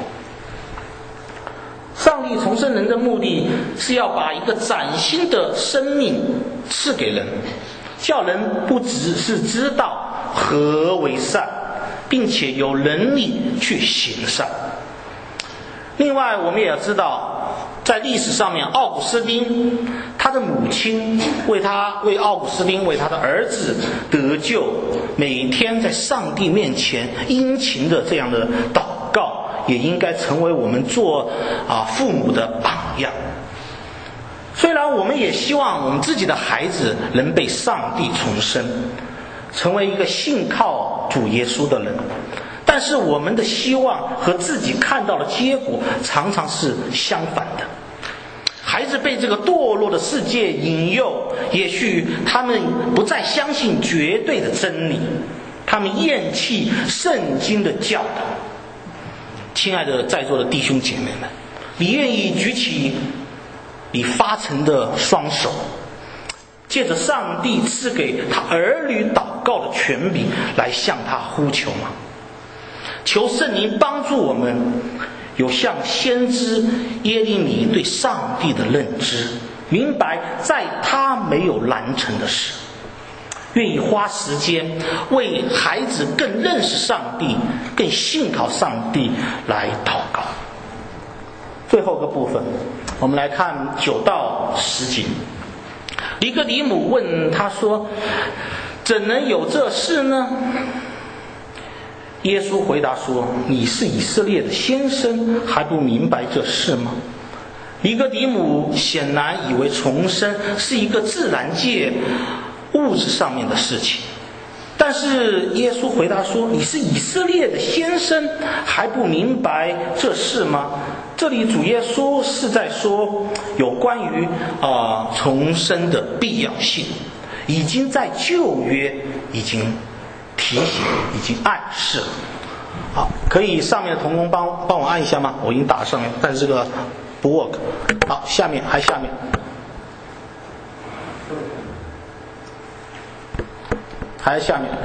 上帝重生人的目的是要把一个崭新的生命赐给人，叫人不只是知道何为善，并且有能力去行善。另外我们也要知道，在历史上面，奥古斯丁他的母亲为他为奥古斯丁为他的儿子得救，每天在上帝面前殷勤的这样的祷告，也应该成为我们做啊父母的榜样。虽然我们也希望我们自己的孩子能被上帝重生，成为一个信靠主耶稣的人，但是我们的希望和自己看到的结果常常是相反的。孩子被这个堕落的世界引诱，也许他们不再相信绝对的真理，他们厌弃圣经的教导。亲爱的在座的弟兄姐妹们，你愿意举起你发沉的双手，借着上帝赐给他儿女祷告的权柄来向他呼求吗？求圣灵帮助我们有像先知耶利米对上帝的认知，明白在他没有难成的事，愿意花时间为孩子更认识上帝、更信靠上帝来祷告。最后个部分，我们来看九到十节。尼哥底母问他说：怎能有这事呢？耶稣回答说：你是以色列的先生，还不明白这事吗？尼哥底母显然以为重生是一个自然界物质上面的事情，但是耶稣回答说：你是以色列的先生，还不明白这事吗？这里主耶稣是在说有关于啊、呃、重生的必要性，已经在旧约已经提醒，已经暗示。好，可以上面的同工帮帮我按一下吗？我已经打上面，但是这个不 work。好，下面还下面，还下面。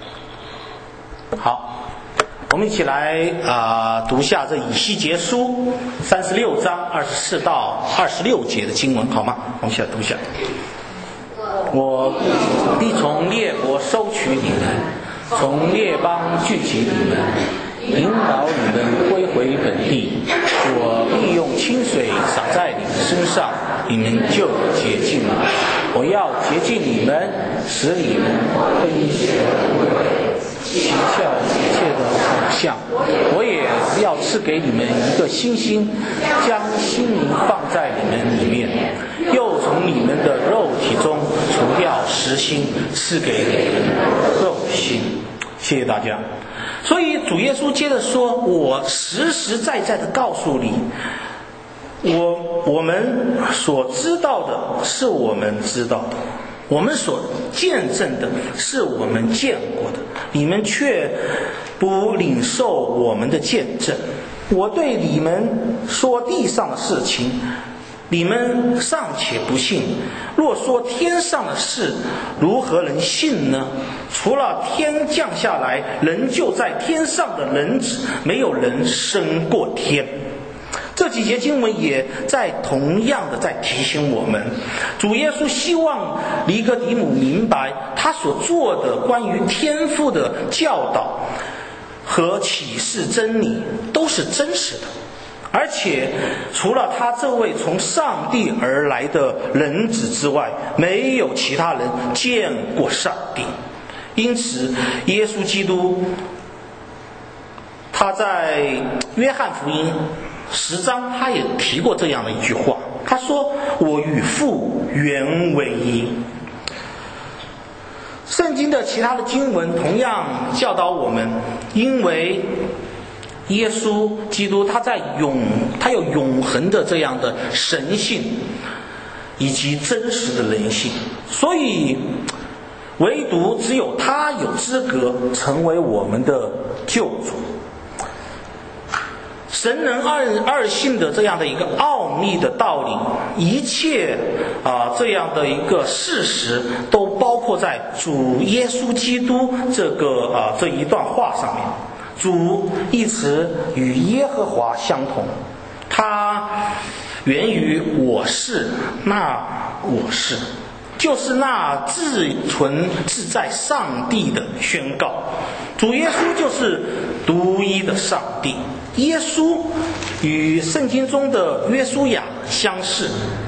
好，我们一起来啊、呃、读下这以西结书三十六章二十四到二十六节的经文，好吗？我们一起来读一下。我必从列国收取你们，从列邦聚集你们，引导你们归回本地。我必用清水洒在你们身上，你们就洁净了。我要洁净你们，使你们分别弃掉一切的偶像。我也要赐给你们一个新心，将心灵放在你们里面，又从你们的肉体中除掉实心，赐给你们肉心。谢谢大家。 所以主耶稣接着说，我实实在在的告诉你，我我们所知道的是我们知道的，我们所见证的是我们见过的，你们却不领受我们的见证。我对你们说地上的事情，你们尚且不信，若说天上的事，如何能信呢？除了天降下来，人就在天上的人子，没有人升过天。这几节经文也在同样的在提醒我们，主耶稣希望尼哥底母明白，他所做的关于天父的教导和启示真理都是真实的，而且除了他这位从上帝而来的人子之外，没有其他人见过上帝。因此耶稣基督他在约翰福音十章他也提过这样的一句话，他说，我与父原为一。圣经的其他的经文同样教导我们，因为耶稣基督他在永他有永恒的这样的神性以及真实的人性，所以唯独只有他有资格成为我们的救主。神人二二性的这样的一个奥秘的道理，一切啊、呃、这样的一个事实都包括在主耶稣基督这个啊、呃、这一段话上面。主一词与耶和华相同，它源于我是，那我是，就是那自存自在上帝的宣告。主耶稣就是独一的上帝。耶稣与圣经中的约书亚相似，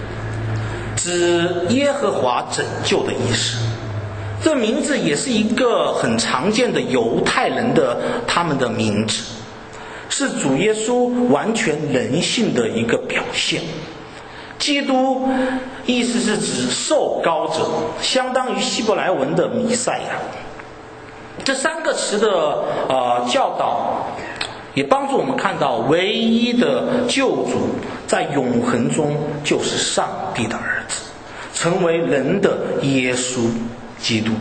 指耶和华拯救的意思。这名字也是一个很常见的犹太人的他们的名字，是主耶稣完全人性的一个表现。基督意思是指受膏者，相当于希伯来文的弥赛亚。这三个词的呃教导也帮助我们看到，唯一的救主在永恒中就是上帝的儿子，成为人的耶稣基督，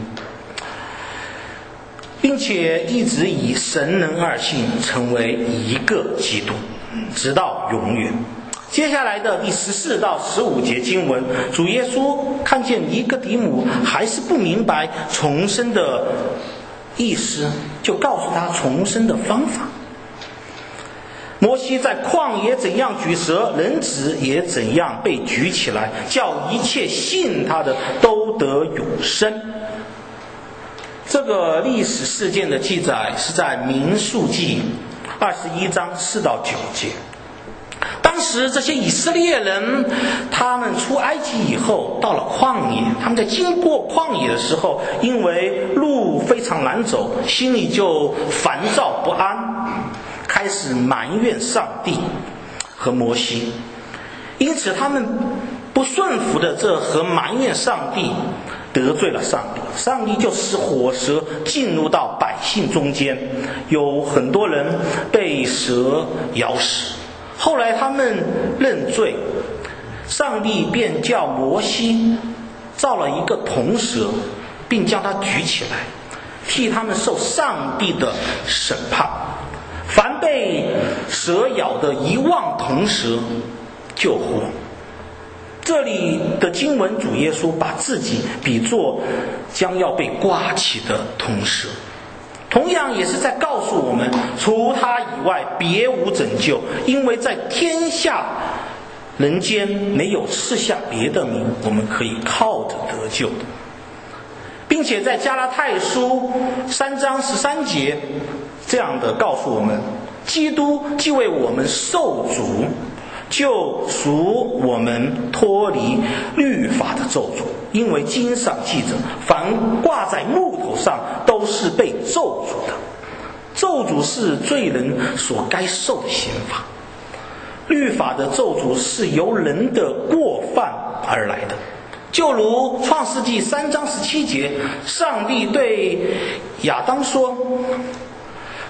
并且一直以神人二性成为一个基督，直到永远。接下来的第十四到十五节经文，主耶稣看见尼哥底母还是不明白重生的意思，就告诉他重生的方法。摩西在旷野怎样举蛇，人子也怎样被举起来，叫一切信他的都得永生。这个历史事件的记载是在民数记二十一章四到九节。当时这些以色列人，他们出埃及以后到了旷野，他们在经过旷野的时候，因为路非常难走，心里就烦躁不安，开始埋怨上帝和摩西。因此他们不顺服的这和埋怨上帝，得罪了上帝，上帝就使火蛇进入到百姓中间，有很多人被蛇咬死。后来他们认罪，上帝便叫摩西造了一个铜蛇，并将它举起来，替他们受上帝的审判。凡被蛇咬的一望铜蛇就活。这里的经文，主耶稣把自己比作将要被刮起的铜蛇，同样也是在告诉我们，除他以外别无拯救，因为在天下人间没有赐下别的名，我们可以靠着得救的。并且在加拉太书三章十三节这样的告诉我们，基督既为我们受主，就赎我们脱离律法的咒诅。因为经上记着，凡挂在木头上都是被咒诅的。咒诅是罪人所该受的刑罚，律法的咒诅是由人的过犯而来的。就如创世纪三章十七节，上帝对亚当说，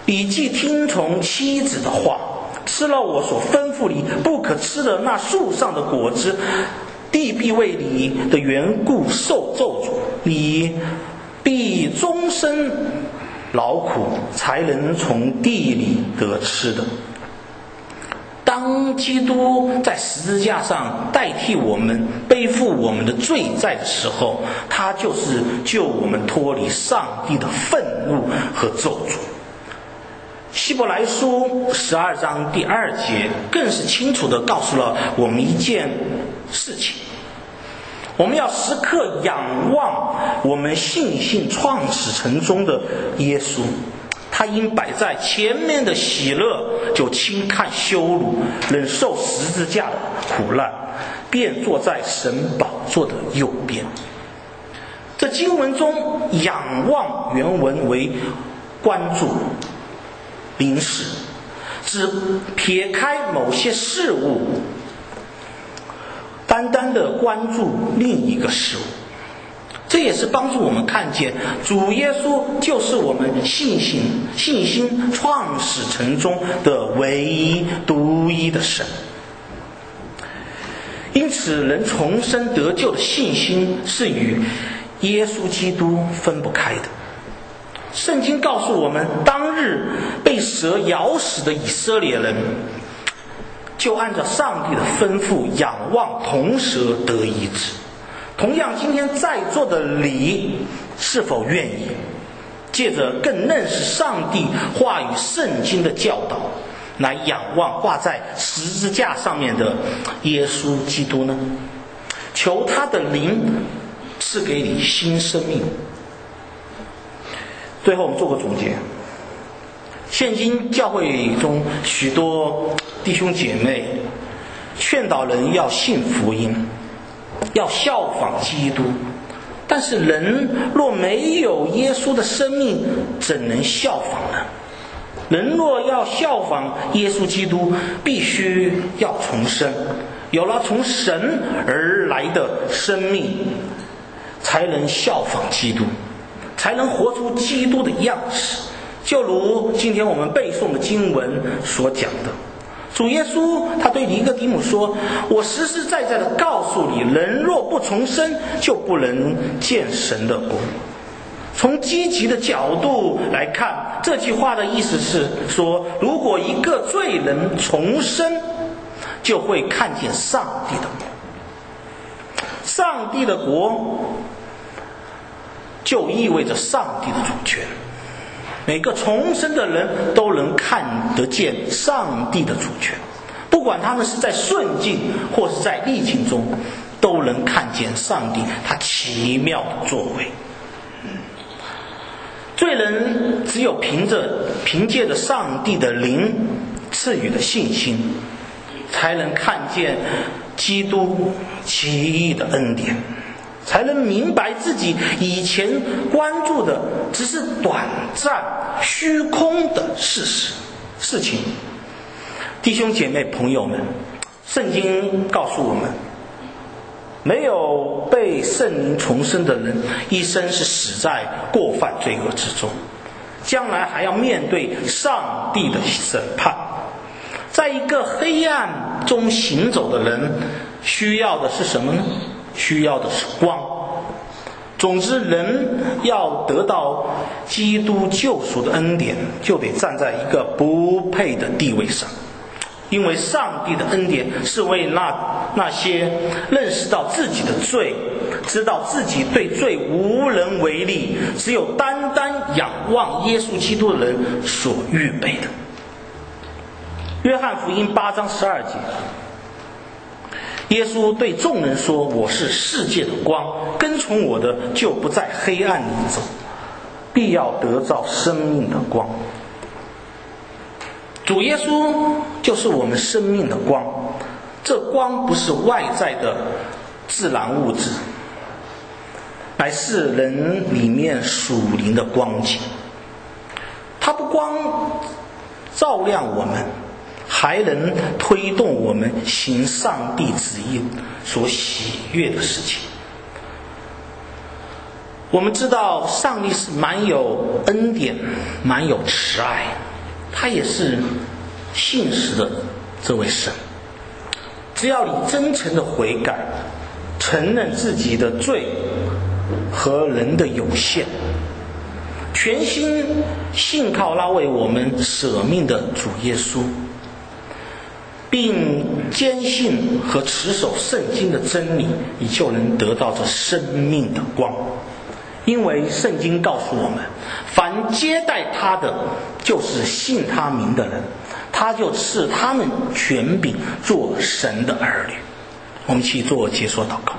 你既听从妻子的话，吃了我所吩咐你不可吃的那树上的果子，地必为你的缘故受咒诅，你必终身劳苦，才能从地里得吃的。当基督在十字架上代替我们背负我们的罪债的时候，他就是救我们脱离上帝的愤怒和咒诅。希伯来书十二章第二节更是清楚地告诉了我们一件事情，我们要时刻仰望我们信心创始成终的耶稣，他因摆在前面的喜乐，就轻看羞辱，忍受十字架的苦难，便坐在神宝座的右边。这经文中仰望原文为关注、凝视，只撇开某些事物，单单的关注另一个事物。这也是帮助我们看见主耶稣就是我们信心信心创始成终的唯一独一的神。因此人重生得救的信心是与耶稣基督分不开的。圣经告诉我们，当日被蛇咬死的以色列人就按照上帝的吩咐仰望铜蛇得医治。同样，今天在座的你是否愿意借着更认识上帝话语圣经的教导，来仰望挂在十字架上面的耶稣基督呢？求他的灵赐给你新生命。最后我们做个总结，现今教会中许多弟兄姐妹劝导人要信福音，要效仿基督，但是人若没有耶稣的生命，怎能效仿呢？人若要效仿耶稣基督，必须要重生，有了从神而来的生命，才能效仿基督，才能活出基督的样式。就如今天我们背诵的经文所讲的，主耶稣他对尼哥底母说，我实实在在的告诉你，人若不重生，就不能见神的国。从积极的角度来看，这句话的意思是说，如果一个罪人重生，就会看见上帝的国。上帝的国就意味着上帝的主权，每个重生的人都能看得见上帝的主权，不管他们是在顺境或是在逆境中，都能看见上帝他奇妙的作为。罪人只有凭着凭借着上帝的灵赐予的信心，才能看见基督奇异的恩典，才能明白自己以前关注的只是短暂虚空的事实事情。弟兄姐妹朋友们，圣经告诉我们，没有被圣灵重生的人，一生是死在过犯罪恶之中，将来还要面对上帝的审判。在一个黑暗中行走的人，需要的是什么呢？需要的是光。总之，人要得到基督救赎的恩典，就得站在一个不配的地位上。因为上帝的恩典是为那那些认识到自己的罪，知道自己对罪无能为力，只有单单仰望耶稣基督的人所预备的。约翰福音八章十二节，耶稣对众人说，我是世界的光，跟从我的就不在黑暗里走，必要得到生命的光。主耶稣就是我们生命的光，这光不是外在的自然物质，乃是人里面属灵的光景。它不光照亮我们，还能推动我们行上帝旨意所喜悦的事情。我们知道上帝是满有恩典，满有慈爱， 他也是信实的这位神。只要你真诚的悔改，承认自己的罪和人的有限，全心信靠那为我们舍命的主耶稣，并坚信和持守圣经的真理，你就能得到这生命的光。因为圣经告诉我们，凡接待他的，就是信他名的人，他就赐他们权柄做神的儿女。我们一起做解说祷告。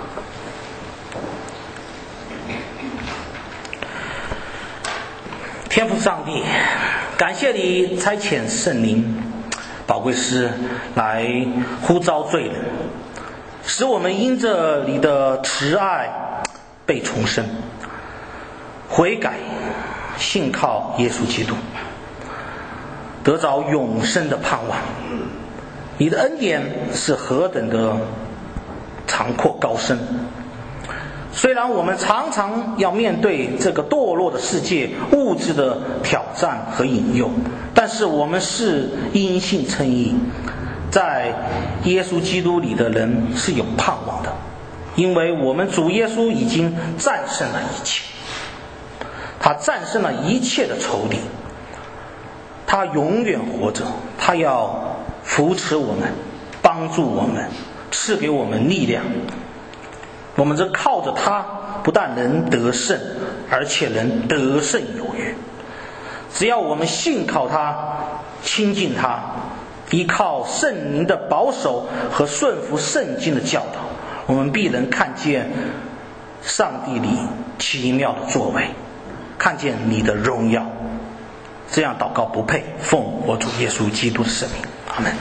天父上帝，感谢你差遣圣灵宝贵师来呼召罪人，使我们因着你的慈爱被重生，悔改信靠耶稣基督，得着永生的盼望。你的恩典是何等的长阔高深，虽然我们常常要面对这个堕落的世界物质的挑战和引诱，但是我们是因信称义，在耶稣基督里的人是有盼望的，因为我们主耶稣已经战胜了一切，他战胜了一切的仇敌，他永远活着，他要扶持我们，帮助我们，赐给我们力量。我们这靠着他，不但能得胜，而且能得胜有余。只要我们信靠他，亲近他，依靠圣灵的保守和顺服圣经的教导，我们必能看见上帝里奇妙的作为，看见你的荣耀。这样祷告不配，奉我主耶稣基督的圣名，阿们。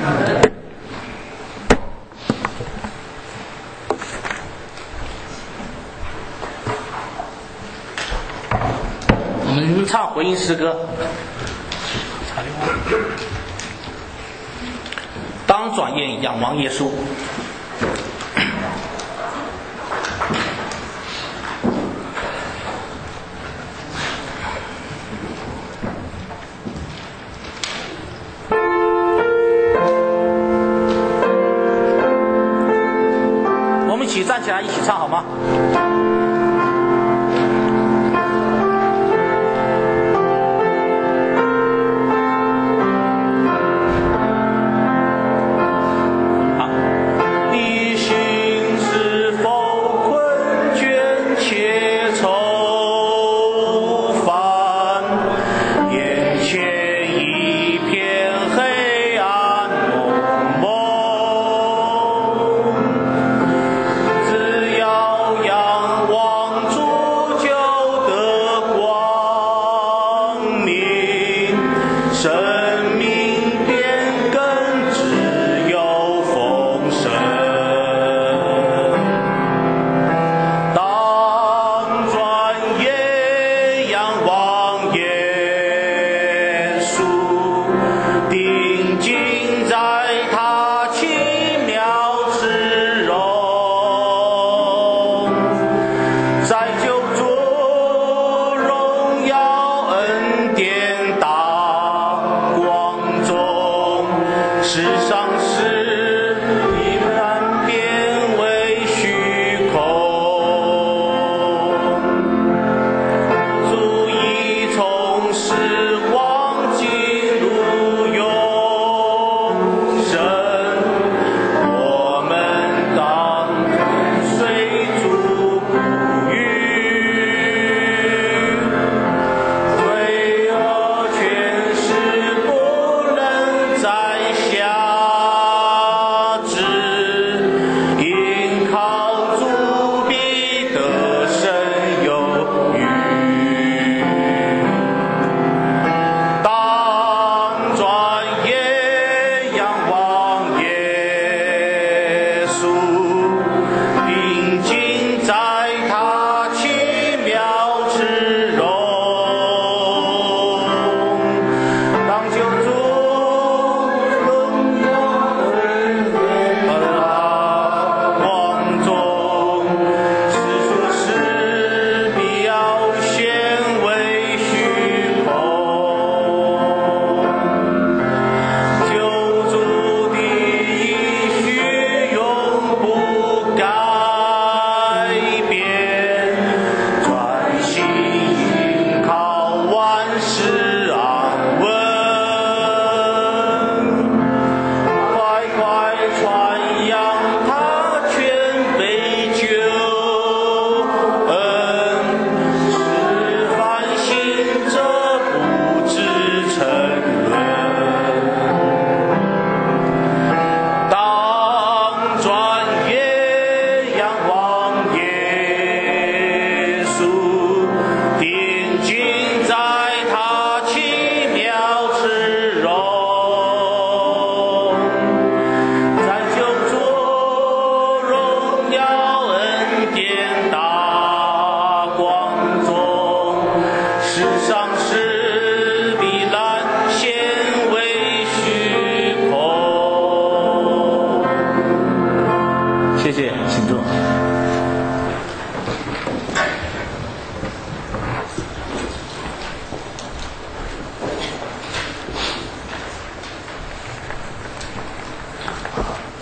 我们唱回应诗歌，当转眼仰望耶稣。我们一起站起来，一起唱好吗？ 要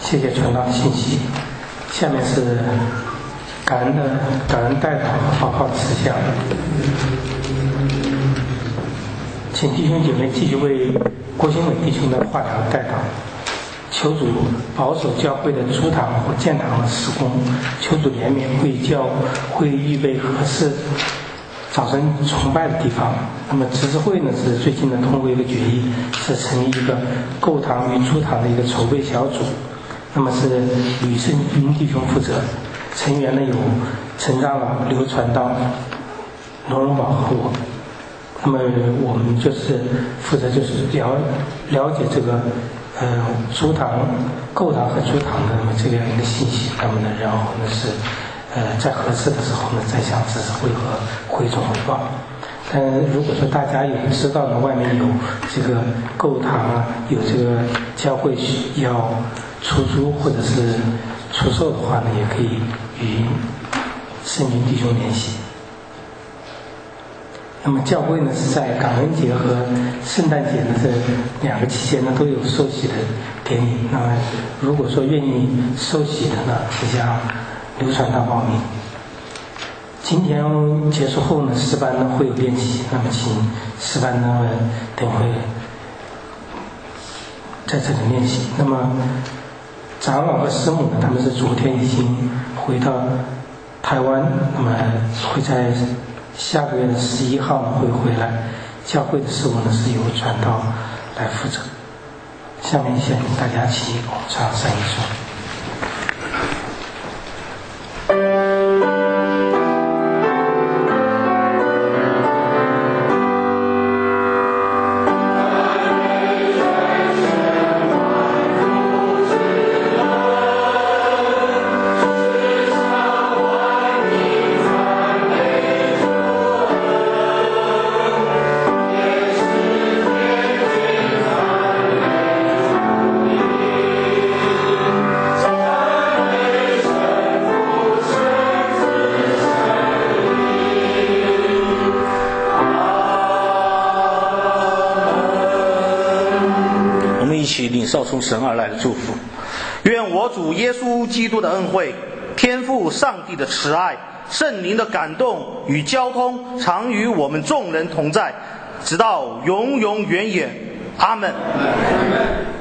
谢谢传道的信息。下面是感恩的感恩代祷和报告事项，请弟兄姐妹继续为郭新伟弟兄的化疗代祷，求主保守教会的出堂或建堂的施工，求主怜悯为教会预备合适早晨崇拜的地方。那么执事会呢是最近呢通过一个决议，是成立一个购堂与出堂的一个筹备小组，那么是吕胜云弟兄负责，成员呢有陈长老、刘传道、罗荣宝和我。那么我们就是负责就是了了解这个呃出堂、购堂和出堂的那么这样一个信息，那么呢然后呢是呃在合适的时候呢再向执事会和会众汇报。但如果说大家有知道呢外面有这个购堂啊，有这个教会需要出租或者是出售的话呢，也可以与圣云弟兄联系。那么教会呢是在感恩节和圣诞节的这两个期间呢都有受洗的典礼。那么如果说愿意受洗的呢，就向刘传道报名。今天结束后呢，诗班呢会有练习，那么请诗班呢等会在这里练习。那么长老和师母呢，他们是昨天已经回到台湾，那么会在下个月的十一号呢会回来。教会的事务呢是由传道来负责。下面先大家起共唱三一颂。 领受从神而来的祝福。愿我主耶稣基督的恩惠、天父上帝的慈爱、圣灵的感动与交通常与我们众人同在，直到永永远远。阿们。